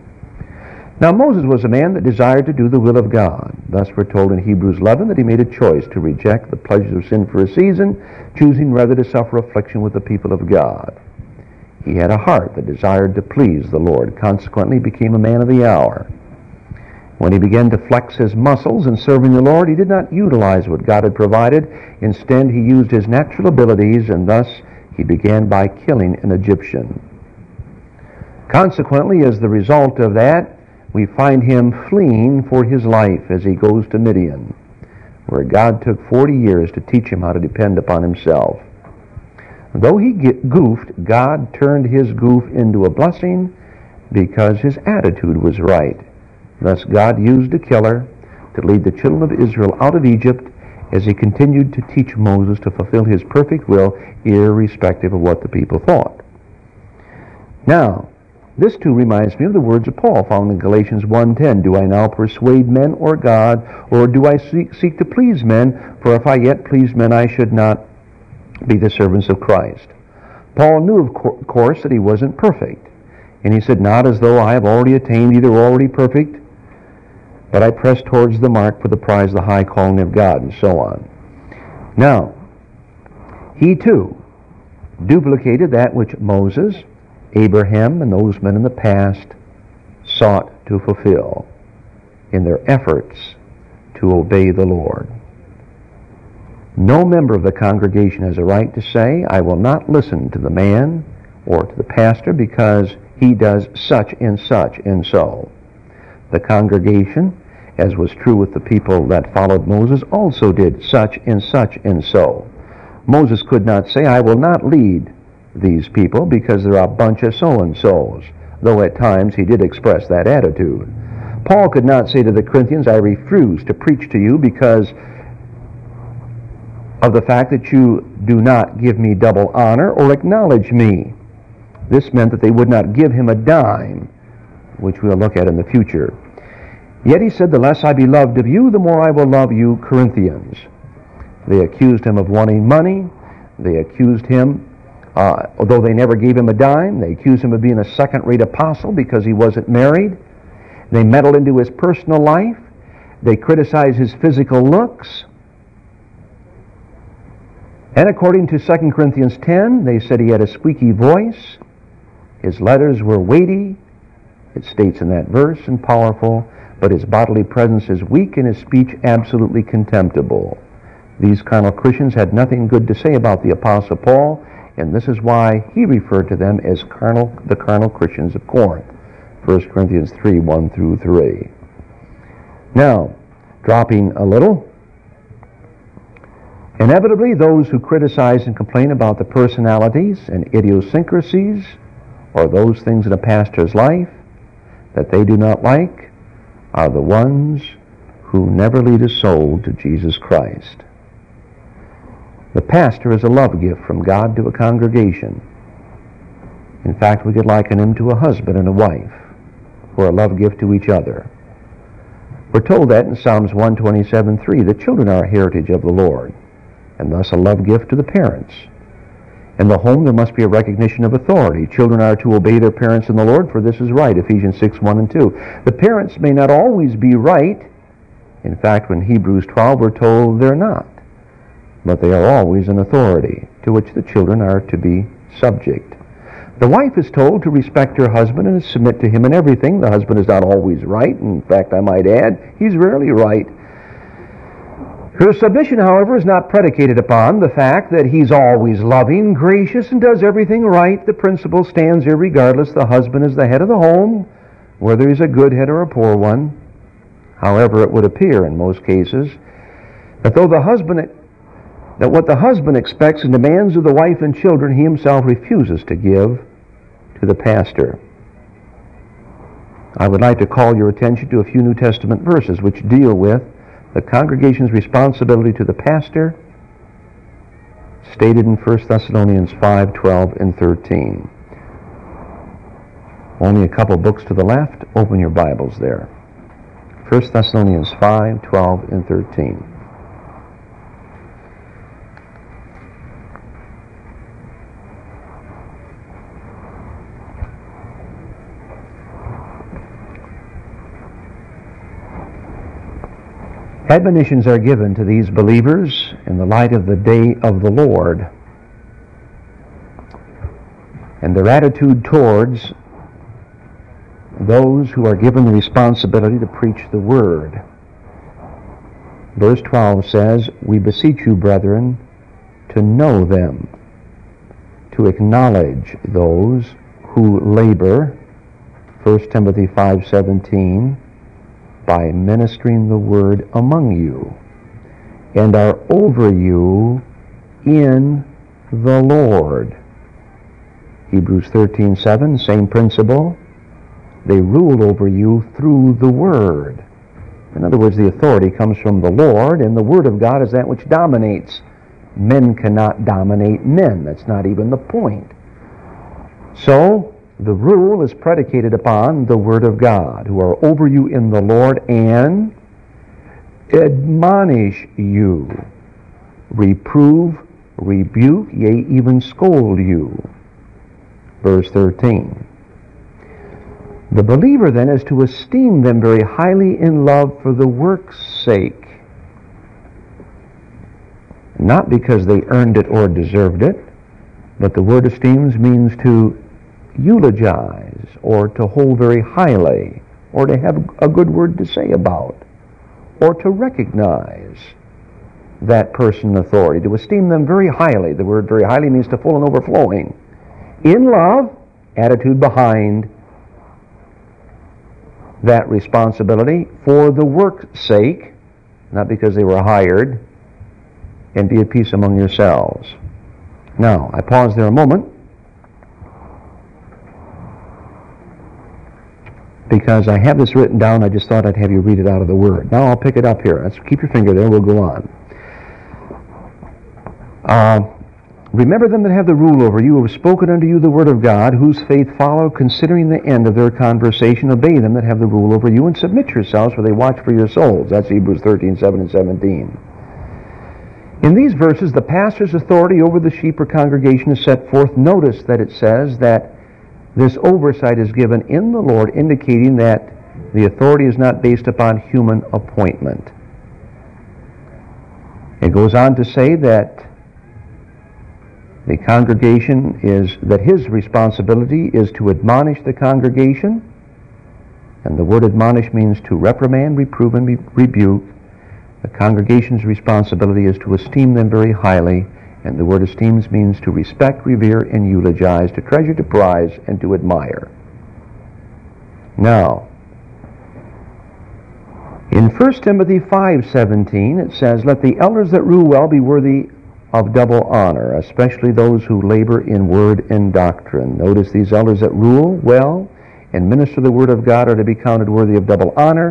Now Moses was a man that desired to do the will of God. Thus we're told in Hebrews eleven that he made a choice to reject the pleasures of sin for a season, choosing rather to suffer affliction with the people of God. He had a heart that desired to please the Lord, consequently became a man of the hour. When he began to flex his muscles in serving the Lord, he did not utilize what God had provided. Instead, he used his natural abilities, and thus he began by killing an Egyptian. Consequently, as the result of that, we find him fleeing for his life as he goes to Midian, where God took forty years to teach him how to depend upon himself. Though he goofed, God turned his goof into a blessing because his attitude was right. Thus God used a killer to lead the children of Israel out of Egypt as he continued to teach Moses to fulfill his perfect will, irrespective of what the people thought. Now, this too reminds me of the words of Paul found in Galatians one ten. Do I now persuade men or God, or do I seek, seek to please men? For if I yet please men, I should not be the servants of Christ. Paul knew, of course, that he wasn't perfect. And he said, not as though I have already attained, either already perfect, but I press towards the mark for the prize of the high calling of God, and so on. Now, he too duplicated that which Moses, Abraham, and those men in the past sought to fulfill in their efforts to obey the Lord. No member of the congregation has a right to say, I will not listen to the man or to the pastor because he does such and such and so. The congregation, as was true with the people that followed Moses, also did such and such and so. Moses could not say, I will not lead these people because they're a bunch of so-and-sos, though at times he did express that attitude. Paul could not say to the Corinthians, I refuse to preach to you because of the fact that you do not give me double honor or acknowledge me. This meant that they would not give him a dime, which we'll look at in the future. Yet he said, the less I be loved of you, the more I will love you, Corinthians. They accused him of wanting money. They accused him, uh, although they never gave him a dime, they accused him of being a second-rate apostle because he wasn't married. They meddled into his personal life. They criticized his physical looks. And according to Second Corinthians ten, they said he had a squeaky voice. His letters were weighty, it states in that verse, and powerful, but his bodily presence is weak and his speech absolutely contemptible. These carnal Christians had nothing good to say about the Apostle Paul, and this is why he referred to them as carnal, the carnal Christians of Corinth. First Corinthians three, one through three. Now, dropping a little, inevitably those who criticize and complain about the personalities and idiosyncrasies or those things in a pastor's life that they do not like are the ones who never lead a soul to Jesus Christ. The pastor is a love gift from God to a congregation. In fact, we could liken him to a husband and a wife who are a love gift to each other. We're told that in Psalms one twenty-seven three, the children are a heritage of the Lord, and thus a love gift to the parents. In the home there must be a recognition of authority. Children are to obey their parents in the Lord, for this is right, Ephesians six one and two. The parents may not always be right. In fact, in Hebrews twelve we're told they're not. But they are always an authority, to which the children are to be subject. The wife is told to respect her husband and submit to him in everything. The husband is not always right. In fact, I might add, he's rarely right. Her submission, however, is not predicated upon the fact that he's always loving, gracious, and does everything right. The principle stands irregardless. The husband is the head of the home, whether he's a good head or a poor one. However, it would appear in most cases that though the husband, that what the husband expects and demands of the wife and children, he himself refuses to give to the pastor. I would like to call your attention to a few New Testament verses which deal with the congregation's responsibility to the pastor, stated in First Thessalonians five twelve and thirteen. Only a couple books to the left. Open your Bibles there. First Thessalonians five twelve and thirteen. Admonitions are given to these believers in the light of the day of the Lord, and their attitude towards those who are given the responsibility to preach the Word. Verse twelve says, "We beseech you, brethren, to know them, to acknowledge those who labor," First Timothy five seventeen, "by ministering the word among you, and are over you in the Lord." Hebrews thirteen seven, same principle. They rule over you through the Word. In other words, the authority comes from the Lord, and the Word of God is that which dominates. Men cannot dominate men. That's not even the point. So, the rule is predicated upon the Word of God, who are over you in the Lord and admonish you, reprove, rebuke, yea, even scold you. Verse thirteen. The believer then is to esteem them very highly in love for the work's sake, not because they earned it or deserved it, but the word esteems means to eulogize, or to hold very highly, or to have a good word to say about, or to recognize that person in authority, to esteem them very highly. The word very highly means to full and overflowing. In love, attitude behind that responsibility for the work's sake, not because they were hired, and be at peace among yourselves. Now, I pause there a moment, because I have this written down. I just thought I'd have you read it out of the Word. Now I'll pick it up here. Let's keep your finger there. We'll go on. Uh, Remember them that have the rule over you, who have spoken unto you the word of God, whose faith follow, considering the end of their conversation. Obey them that have the rule over you, and submit yourselves, for they watch for your souls. That's Hebrews thirteen seven and seventeen. In these verses, the pastor's authority over the sheep or congregation is set forth. Notice that it says that this oversight is given in the Lord, indicating that the authority is not based upon human appointment. It goes on to say that the congregation is, that his responsibility is to admonish the congregation, and the word admonish means to reprimand, reprove, and rebuke. The congregation's responsibility is to esteem them very highly, and the word esteems means to respect, revere, and eulogize, to treasure, to prize, and to admire. Now, In First Timothy five seventeen, it says, "Let the elders that rule well be worthy of double honor, especially those who labor in word and doctrine." Notice these elders that rule well and minister the word of God are to be counted worthy of double honor.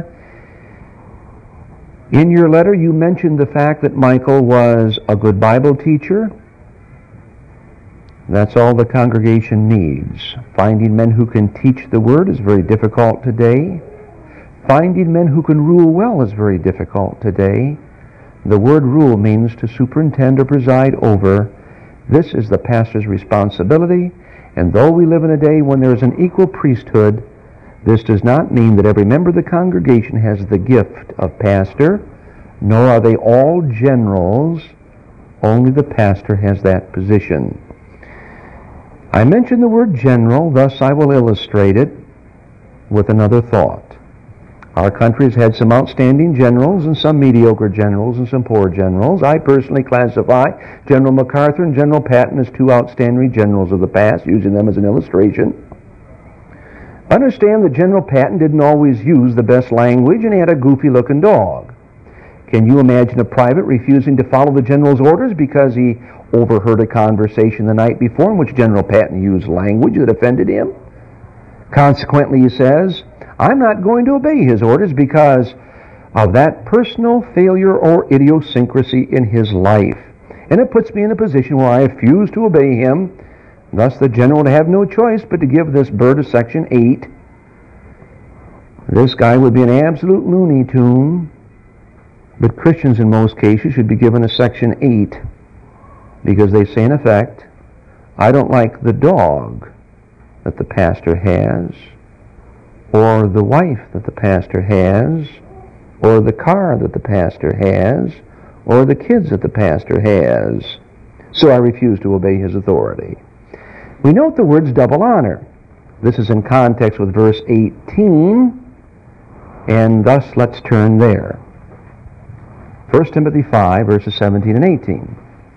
In your letter, you mentioned the fact that Michael was a good Bible teacher. That's all the congregation needs. Finding men who can teach the word is very difficult today. Finding men who can rule well is very difficult today. The word rule means to superintend or preside over. This is the pastor's responsibility, and though we live in a day when there is an equal priesthood, this does not mean that every member of the congregation has the gift of pastor, nor are they all generals. Only the pastor has that position. I mentioned the word general, thus I will illustrate it with another thought. Our country has had some outstanding generals and some mediocre generals and some poor generals. I personally classify General MacArthur and General Patton as two outstanding generals of the past, using them as an illustration. Understand that General Patton didn't always use the best language, and he had a goofy-looking dog. Can you imagine a private refusing to follow the general's orders because he overheard a conversation the night before in which General Patton used language that offended him? Consequently, he says, "I'm not going to obey his orders because of that personal failure or idiosyncrasy in his life. And it puts me in a position where I refuse to obey him." Thus the general would have no choice but to give this bird a Section eight. This guy would be an absolute Looney Tune. But Christians in most cases should be given a Section eight because they say in effect, "I don't like the dog that the pastor has, or the wife that the pastor has, or the car that the pastor has, or the kids that the pastor has. So I refuse to obey his authority." We note the words double honor. This is in context with verse eighteen, and thus let's turn there. First Timothy five, verses seventeen and eighteen.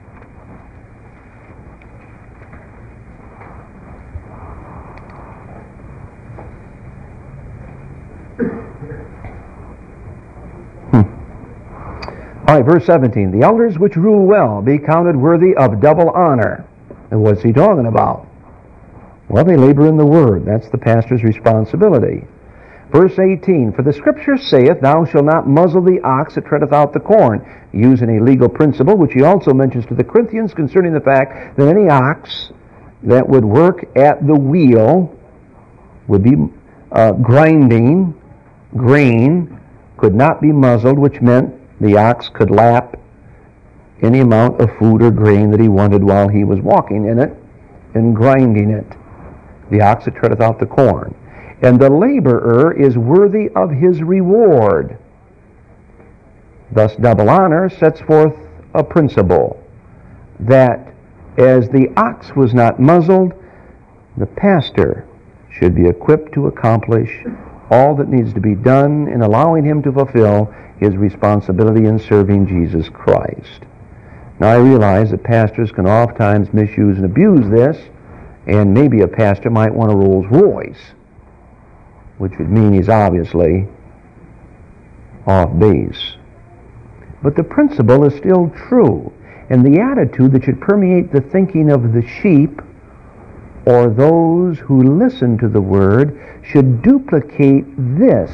All right, verse seventeen. "The elders which rule well be counted worthy of double honor." And what's he talking about? Well, they labor in the word. That's the pastor's responsibility. Verse eighteen. "For the Scripture saith, Thou shalt not muzzle the ox that treadeth out the corn," using a legal principle, which he also mentions to the Corinthians concerning the fact that any ox that would work at the wheel would be uh, grinding grain, could not be muzzled, which meant the ox could lap any amount of food or grain that he wanted while he was walking in it and grinding it. The ox that treadeth out the corn. "And the laborer is worthy of his reward." Thus double honor sets forth a principle that as the ox was not muzzled, the pastor should be equipped to accomplish all that needs to be done in allowing him to fulfill his responsibility in serving Jesus Christ. Now I realize that pastors can oftentimes misuse and abuse this, and maybe a pastor might want a Rolls Royce, which would mean he's obviously off base. But the principle is still true, and the attitude that should permeate the thinking of the sheep or those who listen to the word should duplicate this.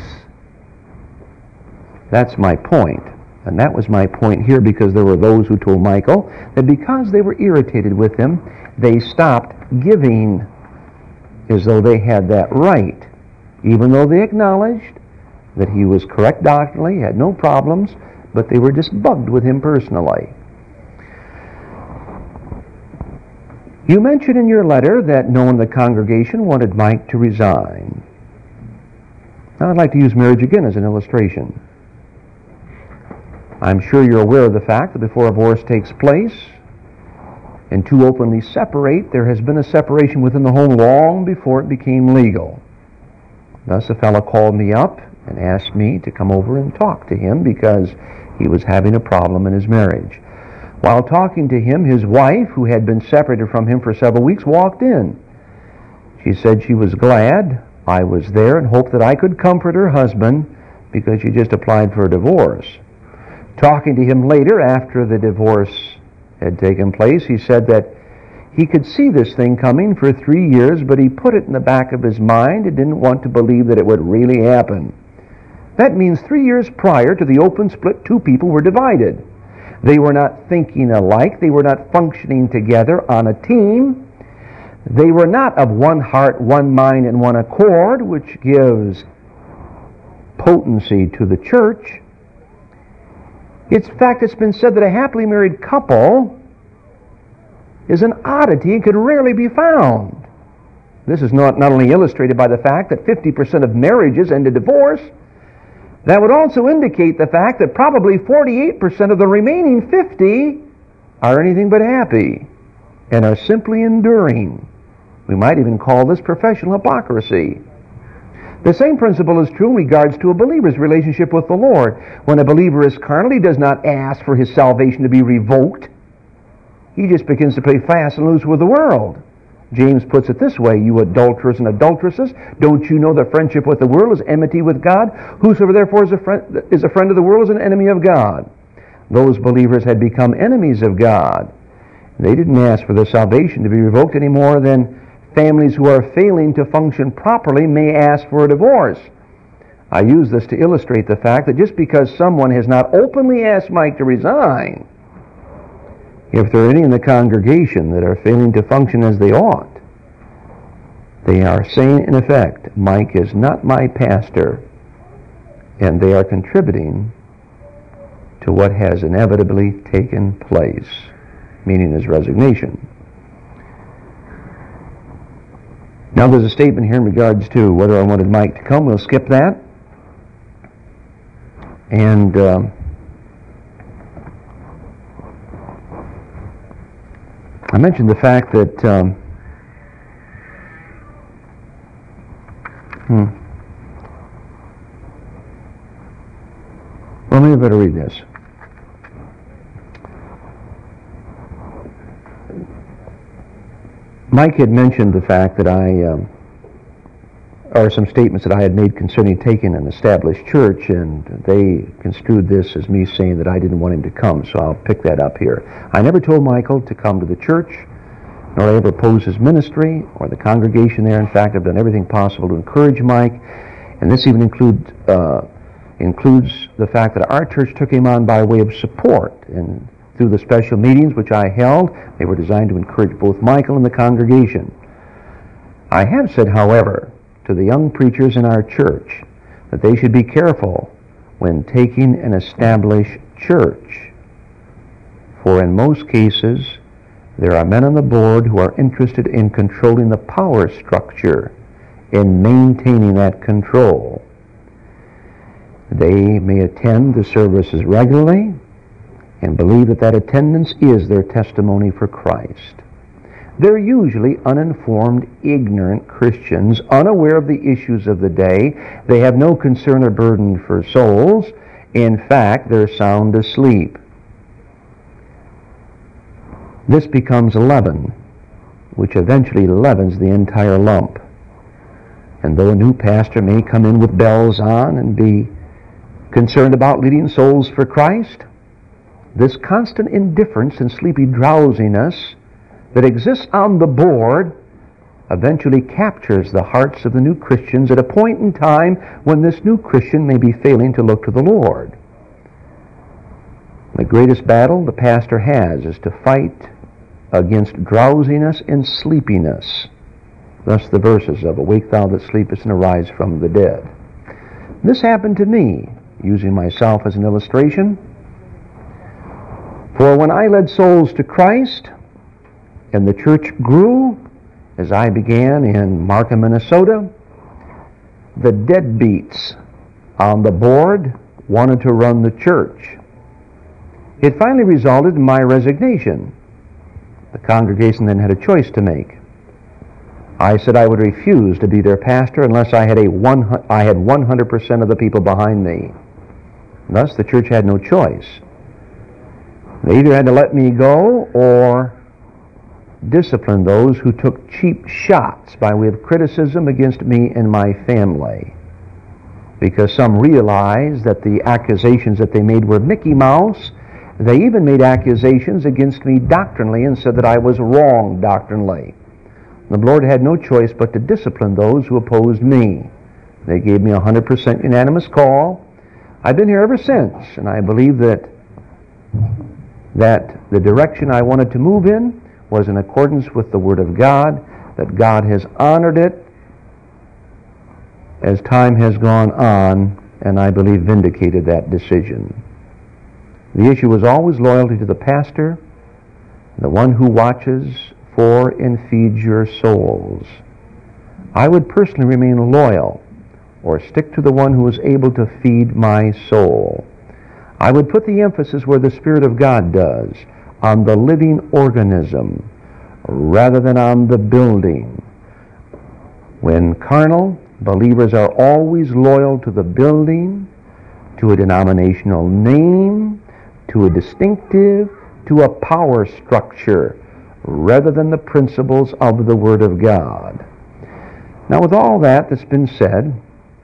That's my point. And that was my point here, because there were those who told Michael that because they were irritated with him, they stopped giving, as though they had that right, even though they acknowledged that he was correct doctrinally, had no problems, but they were just bugged with him personally. You mentioned in your letter that no one in the congregation wanted Mike to resign. Now I'd like to use marriage again as an illustration. I'm sure you're aware of the fact that before a divorce takes place and two openly separate, there has been a separation within the home long before it became legal. Thus a fellow called me up and asked me to come over and talk to him because he was having a problem in his marriage. While talking to him, his wife, who had been separated from him for several weeks, walked in. She said she was glad I was there and hoped that I could comfort her husband because you just applied for a divorce. Talking to him later, after the divorce had taken place, he said that he could see this thing coming for three years, but he put it in the back of his mind and didn't want to believe that it would really happen. That means three years prior to the open split, two people were divided. They were not thinking alike. They were not functioning together on a team. They were not of one heart, one mind, and one accord, which gives potency to the church. It's, in fact, it's been said that a happily married couple is an oddity and could rarely be found. This is not, not only illustrated by the fact that fifty percent of marriages end in divorce, that would also indicate the fact that probably forty-eight percent of the remaining fifty are anything but happy and are simply enduring. We might even call this professional hypocrisy. The same principle is true in regards to a believer's relationship with the Lord. When a believer is carnal, he does not ask for his salvation to be revoked. He just begins to play fast and loose with the world. James puts it this way, you adulterers and adulteresses, don't you know that friendship with the world is enmity with God? Whosoever therefore is a friend, is a friend of the world is an enemy of God. Those believers had become enemies of God. They didn't ask for their salvation to be revoked any more than families who are failing to function properly may ask for a divorce. I use this to illustrate the fact that just because someone has not openly asked Mike to resign, if there are any in the congregation that are failing to function as they ought, they are saying, in effect, Mike is not my pastor, and they are contributing to what has inevitably taken place, meaning his resignation. Now there's a statement here in regards to whether I wanted Mike to come. We'll skip that. And um, I mentioned the fact that um, hmm, well, maybe I better read this. Mike had mentioned the fact that I, um, or some statements that I had made concerning taking an established church, and they construed this as me saying that I didn't want him to come, so I'll pick that up here. I never told Michael to come to the church, nor I ever opposed his ministry or the congregation there. In fact, I've done everything possible to encourage Mike, and this even include, uh, includes the fact that our church took him on by way of support, and through the special meetings which I held, they were designed to encourage both Michael and the congregation. I have said, however, to the young preachers in our church that they should be careful when taking an established church, for in most cases there are men on the board who are interested in controlling the power structure, in maintaining that control. They may attend the services regularly and believe that that attendance is their testimony for Christ. They're usually uninformed, ignorant Christians, unaware of the issues of the day. They have no concern or burden for souls. In fact, they're sound asleep. This becomes a leaven, which eventually leavens the entire lump. And though a new pastor may come in with bells on and be concerned about leading souls for Christ, this constant indifference and sleepy drowsiness that exists on the board eventually captures the hearts of the new Christians at a point in time when this new Christian may be failing to look to the Lord. The greatest battle the pastor has is to fight against drowsiness and sleepiness. Thus the verses of "Awake thou that sleepest, and arise from the dead." This happened to me, using myself as an illustration. For when I led souls to Christ, and the church grew, as I began in Markham, Minnesota, the deadbeats on the board wanted to run the church. It finally resulted in my resignation. The congregation then had a choice to make. I said I would refuse to be their pastor unless I had a one I had one hundred percent of the people behind me. Thus, the church had no choice. They either had to let me go or discipline those who took cheap shots by way of criticism against me and my family. because some realized that the accusations that they made were Mickey Mouse. They even made accusations against me doctrinally and said that I was wrong doctrinally. The Lord had no choice but to discipline those who opposed me. They gave me a one hundred percent unanimous call. I've been here ever since, and I believe that that the direction I wanted to move in was in accordance with the Word of God, that God has honored it as time has gone on, and I believe vindicated that decision. The issue was always loyalty to the pastor, the one who watches for and feeds your souls. I would personally remain loyal or stick to the one who is able to feed my soul. I would put the emphasis where the Spirit of God does, on the living organism, rather than on the building. When carnal, believers are always loyal to the building, to a denominational name, to a distinctive, to a power structure, rather than the principles of the Word of God. Now, with all that that's been said,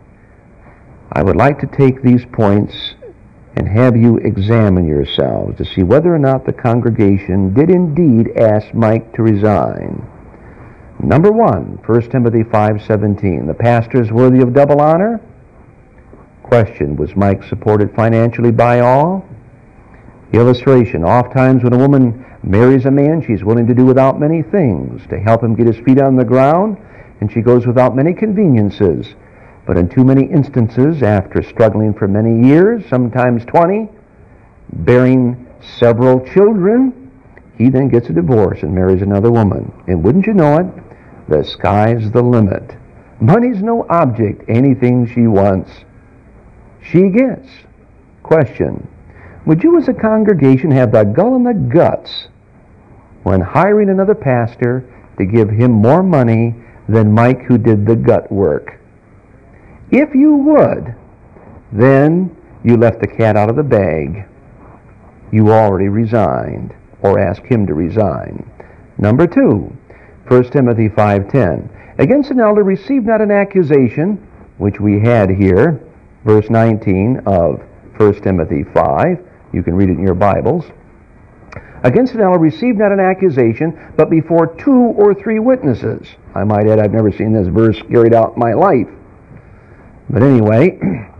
I would like to take these points and have you examine yourselves to see whether or not the congregation did indeed ask Mike to resign. Number one, First Timothy five seventeen, the pastor is worthy of double honor. Question, was Mike supported financially by all? Illustration, oftentimes when a woman marries a man, she's willing to do without many things to help him get his feet on the ground, and she goes without many conveniences. But in too many instances, after struggling for many years, sometimes twenty, bearing several children, he then gets a divorce and marries another woman. And wouldn't you know it, the sky's the limit. Money's no object. Anything she wants, she gets. Question, would you as a congregation have the gall and the guts when hiring another pastor to give him more money than Mike who did the gut work? If you would, then you left the cat out of the bag. You already resigned, or asked him to resign. Number two, First Timothy five ten. Against an elder receive not an accusation, which we had here, verse nineteen of First Timothy five. You can read it in your Bibles. Against an elder receive not an accusation, but before two or three witnesses. I might add, I've never seen this verse carried out in my life. But anyway,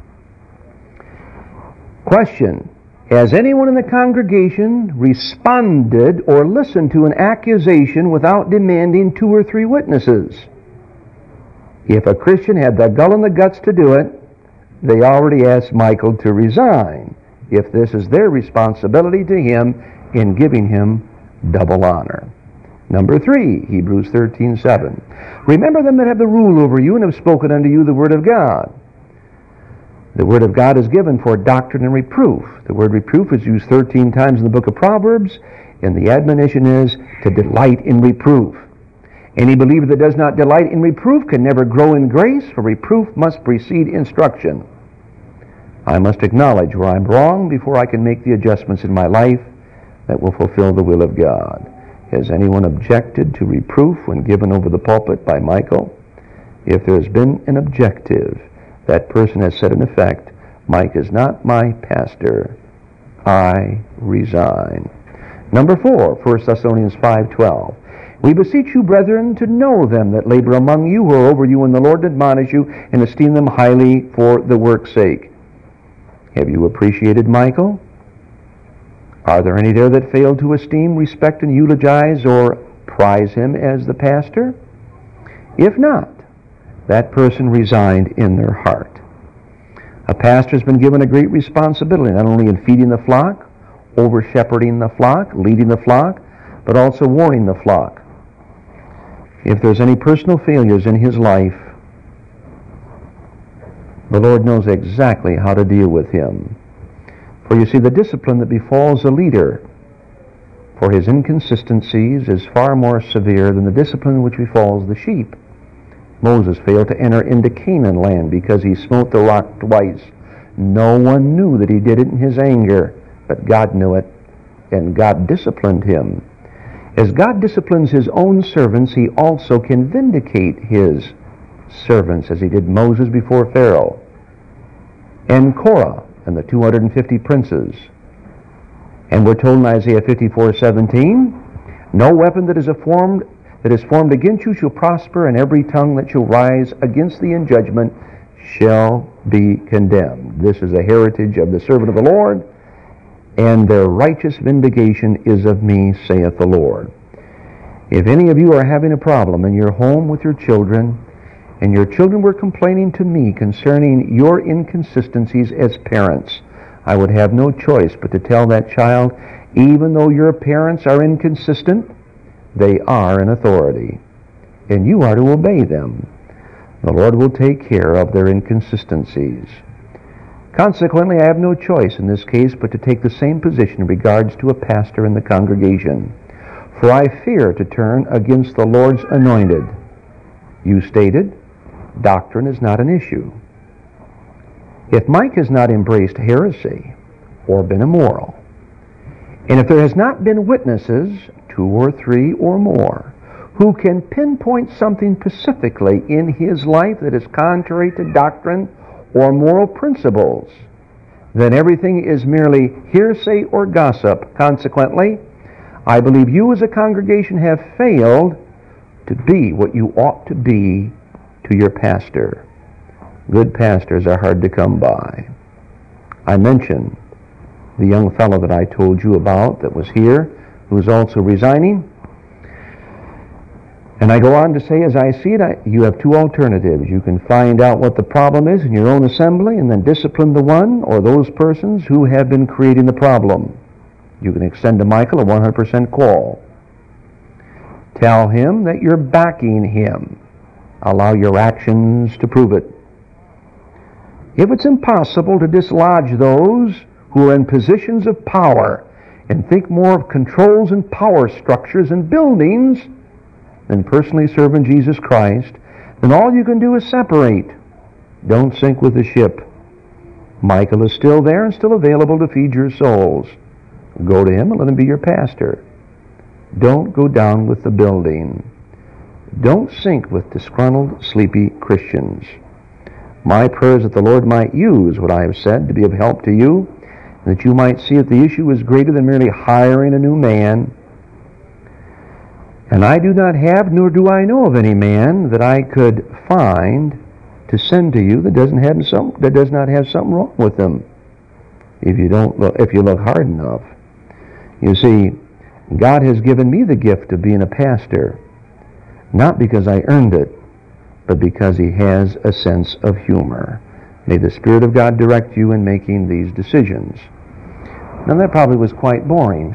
question, has anyone in the congregation responded or listened to an accusation without demanding two or three witnesses? If a Christian had the gall and the guts to do it, they already asked Michael to resign, if this is their responsibility to him in giving him double honor. Number three, Hebrews thirteen seven. Remember them that have the rule over you and have spoken unto you the word of God. The word of God is given for doctrine and reproof. The word reproof is used thirteen times in the book of Proverbs, and the admonition is to delight in reproof. Any believer that does not delight in reproof can never grow in grace, for reproof must precede instruction. I must acknowledge where I'm wrong before I can make the adjustments in my life that will fulfill the will of God. Has anyone objected to reproof when given over the pulpit by Michael? If there has been an objective, that person has said in effect, Mike is not my pastor. I resign. Number four, First Thessalonians five twelve. We beseech you, brethren, to know them that labor among you who are over you in the Lord, and admonish you, and esteem them highly for the work's sake. Have you appreciated Michael? Are there any there that fail to esteem, respect, and eulogize or prize him as the pastor? If not, that person resigned in their heart. A pastor has been given a great responsibility, not only in feeding the flock, over-shepherding the flock, leading the flock, but also warning the flock. If there's any personal failures in his life, the Lord knows exactly how to deal with him. For you see, the discipline that befalls a leader for his inconsistencies is far more severe than the discipline which befalls the sheep. Moses failed to enter into Canaan land because he smote the rock twice. No one knew that he did it in his anger, but God knew it, and God disciplined him. As God disciplines his own servants, he also can vindicate his servants, as he did Moses before Pharaoh. and Korah and the two hundred fifty princes. And we're told in Isaiah fifty-four seventeen, no weapon that is a formed that is formed against you shall prosper, and every tongue that shall rise against thee in judgment shall be condemned. This is the heritage of the servant of the Lord, and their righteous vindication is of me, saith the Lord. If any of you are having a problem in your home with your children, and your children were complaining to me concerning your inconsistencies as parents, I would have no choice but to tell that child, even though your parents are inconsistent, they are an authority, and you are to obey them. The Lord will take care of their inconsistencies. Consequently, I have no choice in this case but to take the same position in regards to a pastor in the congregation. For I fear to turn against the Lord's anointed. You stated, doctrine is not an issue. If Mike has not embraced heresy or been immoral, and if there has not been witnesses, two or three or more, who can pinpoint something specifically in his life that is contrary to doctrine or moral principles, then everything is merely hearsay or gossip. Consequently, I believe you as a congregation have failed to be what you ought to be to your pastor. Good pastors are hard to come by. I mentioned the young fellow that I told you about that was here, who is also resigning. And I go on to say, as I see it, I, you have two alternatives. You can find out what the problem is in your own assembly and then discipline the one or those persons who have been creating the problem. You can extend to Michael a one hundred percent call. Tell him that you're backing him. Allow your actions to prove it. If it's impossible to dislodge those who are in positions of power and think more of controls and power structures and buildings than personally serving Jesus Christ, then all you can do is separate. Don't sink with the ship. Michael is still there and still available to feed your souls. Go to him and let him be your pastor. Don't go down with the building. Don't sink with disgruntled, sleepy Christians. My prayer is that the Lord might use what I have said to be of help to you, and that you might see that the issue is greater than merely hiring a new man. And I do not have, nor do I know of any man that I could find to send to you that doesn't have some, that does not have something wrong with them. If you don't, look, if you look hard enough, you see, God has given me the gift of being a pastor, not because I earned it, but because He has a sense of humor. May the Spirit of God direct you in making these decisions. Now that probably was quite boring.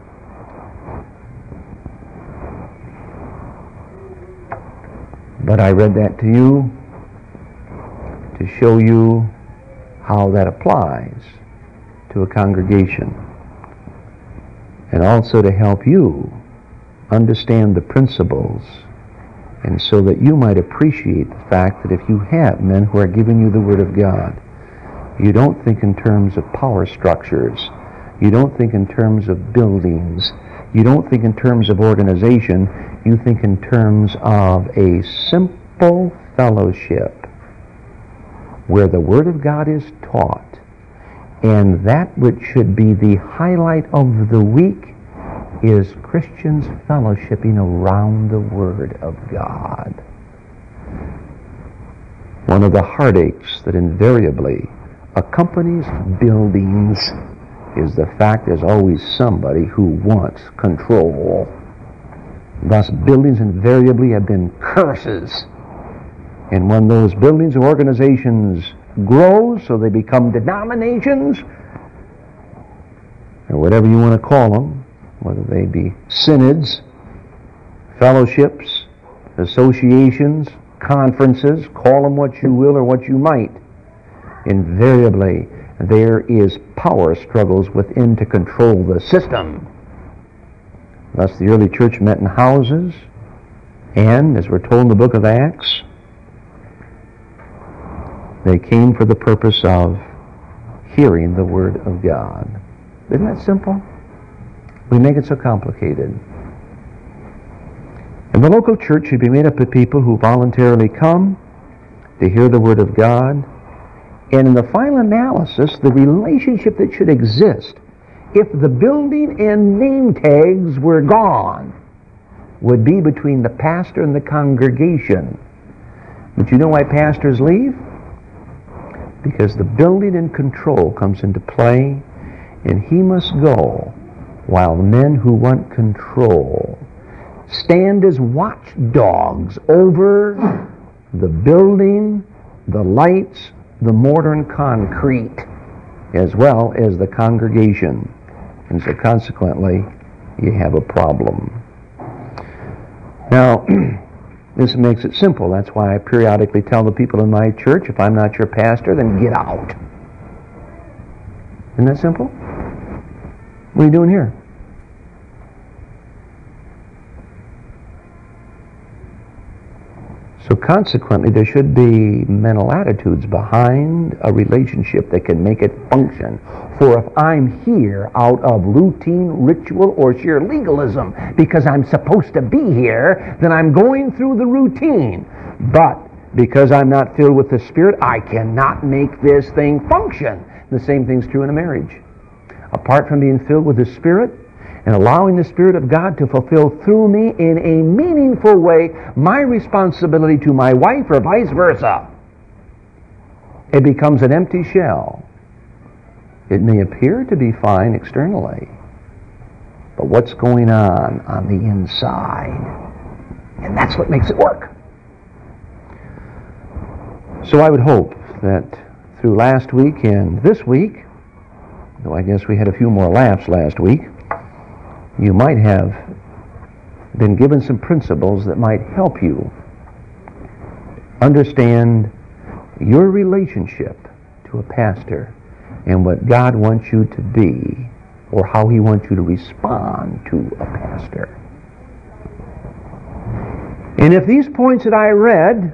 But I read that to you to show you how that applies to a congregation, and also to help you understand the principles, and so that you might appreciate the fact that if you have men who are giving you the Word of God, you don't think in terms of power structures, you don't think in terms of buildings, you don't think in terms of organization, you think in terms of a simple fellowship where the Word of God is taught, and that which should be the highlight of the week is Christians fellowshipping around the Word of God. One of the heartaches that invariably accompanies buildings is the fact there's always somebody who wants control. Thus, buildings invariably have been curses. And when those buildings or organizations grow, so they become denominations, or whatever you want to call them, whether they be synods, fellowships, associations, conferences, call them what you will or what you might, invariably there is power struggles within to control the system. Thus the early church met in houses, and, as we're told in the book of Acts, they came for the purpose of hearing the Word of God. Isn't that simple? We make it so complicated. And the local church should be made up of people who voluntarily come to hear the Word of God And in the final analysis, the relationship that should exist, if the building and name tags were gone, would be between the pastor and the congregation. But you know why pastors leave? Because the building and control comes into play, and he must go while the men who want control stand as watchdogs over the building, the lights, the mortar and concrete, as well as the congregation. And so consequently, you have a problem. Now, this makes it simple. That's why I periodically tell the people in my church, if I'm not your pastor, then get out. Isn't that simple? What are you doing here? So consequently, there should be mental attitudes behind a relationship that can make it function. For if I'm here out of routine, ritual, or sheer legalism because I'm supposed to be here, then I'm going through the routine. But because I'm not filled with the Spirit, I cannot make this thing function. The same thing's true in a marriage. Apart from being filled with the Spirit, and allowing the Spirit of God to fulfill through me in a meaningful way my responsibility to my wife or vice versa, it becomes an empty shell. It may appear to be fine externally, but what's going on on the inside? And that's what makes it work. So I would hope that through last week and this week, though I guess we had a few more laughs last week, you might have been given some principles that might help you understand your relationship to a pastor and what God wants you to be, or how He wants you to respond to a pastor. And if these points that I read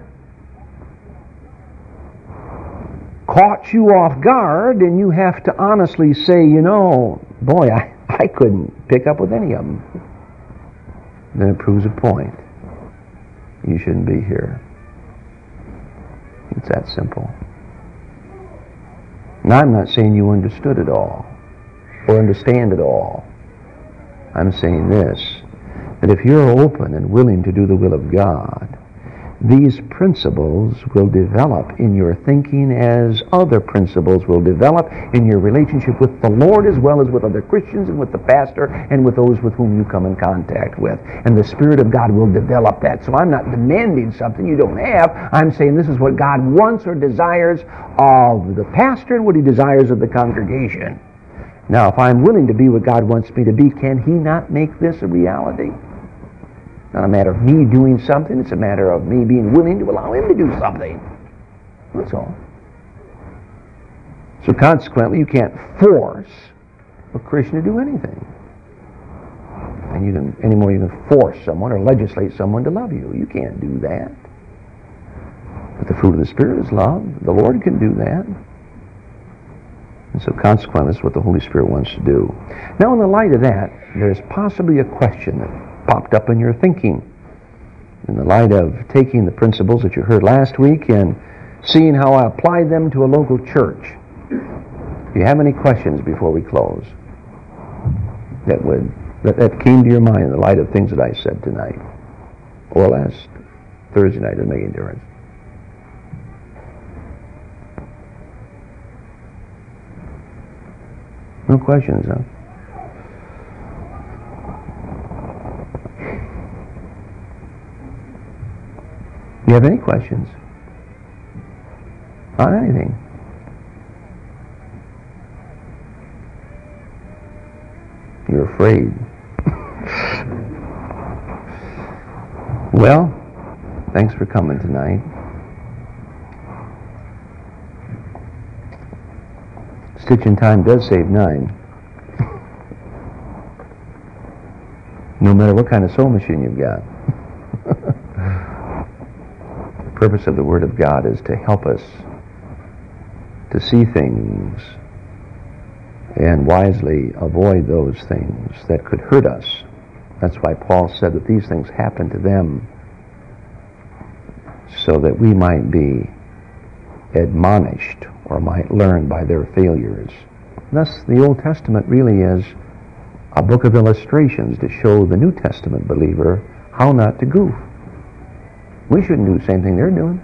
caught you off guard, and you have to honestly say, you know, boy, I I couldn't pick up with any of them, then it proves a point. You shouldn't be here. It's that simple. Now, I'm not saying you understood it all or understand it all. I'm saying this, that if you're open and willing to do the will of God, these principles will develop in your thinking as other principles will develop in your relationship with the Lord, as well as with other Christians and with the pastor and with those with whom you come in contact with. And the Spirit of God will develop that. So I'm not demanding something you don't have. I'm saying this is what God wants or desires of the pastor and what He desires of the congregation. Now, if I'm willing to be what God wants me to be, can He not make this a reality? It's not a matter of me doing something, it's a matter of me being willing to allow Him to do something. That's all. So consequently, you can't force a Christian to do anything. And you can, anymore you can force someone or legislate someone to love you. You can't do that. But the fruit of the Spirit is love. The Lord can do that. And so consequently, that's what the Holy Spirit wants to do. Now, in the light of that, there's possibly a question that popped up in your thinking in the light of taking the principles that you heard last week and seeing how I applied them to a local church. Do you have any questions before we close that would that, that came to your mind in the light of things that I said tonight or last Thursday night? Doesn't make any difference. No questions, huh? Do you have any questions on anything? You're afraid. Well, thanks for coming tonight. Stitching time does save nine. No matter what kind of sewing machine you've got. The purpose of the Word of God is to help us to see things and wisely avoid those things that could hurt us. That's why Paul said that these things happen to them so that we might be admonished or might learn by their failures. Thus, the Old Testament really is a book of illustrations to show the New Testament believer how not to goof. We shouldn't do the same thing they're doing.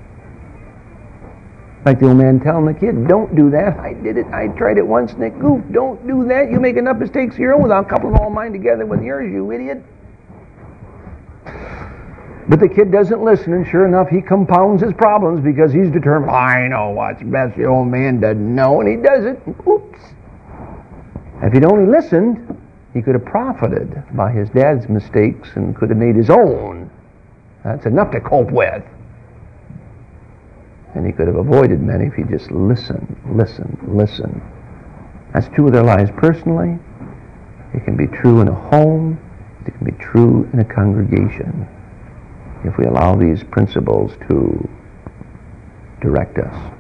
Like the old man telling the kid, don't do that. I did it. I tried it once and it goofed. Don't do that. You make enough mistakes of your own without coupling all mine together with yours, you idiot. But the kid doesn't listen, and sure enough, he compounds his problems because he's determined, I know what's best. The old man doesn't know, and he does it. Oops. If he'd only listened, he could have profited by his dad's mistakes and could have made his own. That's enough to cope with. And he could have avoided many if he just listened, listened, listened. That's true of their lives personally. It can be true in a home. It can be true in a congregation, if we allow these principles to direct us.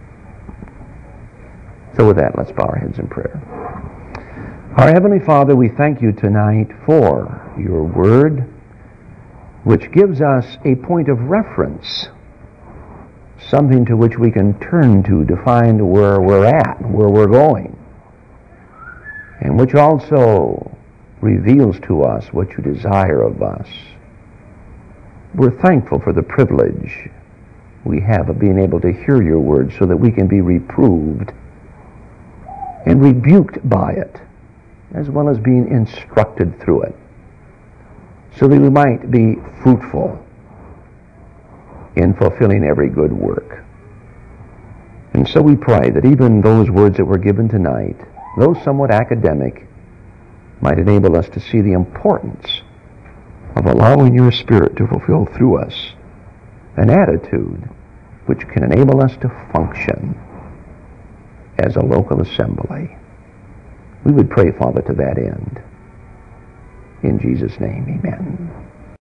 So with that, let's bow our heads in prayer. Our Heavenly Father, we thank you tonight for your word, which gives us a point of reference, something to which we can turn to to find where we're at, where we're going, and which also reveals to us what you desire of us. We're thankful for the privilege we have of being able to hear your word so that we can be reproved and rebuked by it, as well as being instructed through it, so that we might be fruitful in fulfilling every good work. And so we pray that even those words that were given tonight, though somewhat academic, might enable us to see the importance of allowing your Spirit to fulfill through us an attitude which can enable us to function as a local assembly. We would pray, Father, to that end. In Jesus' name, amen.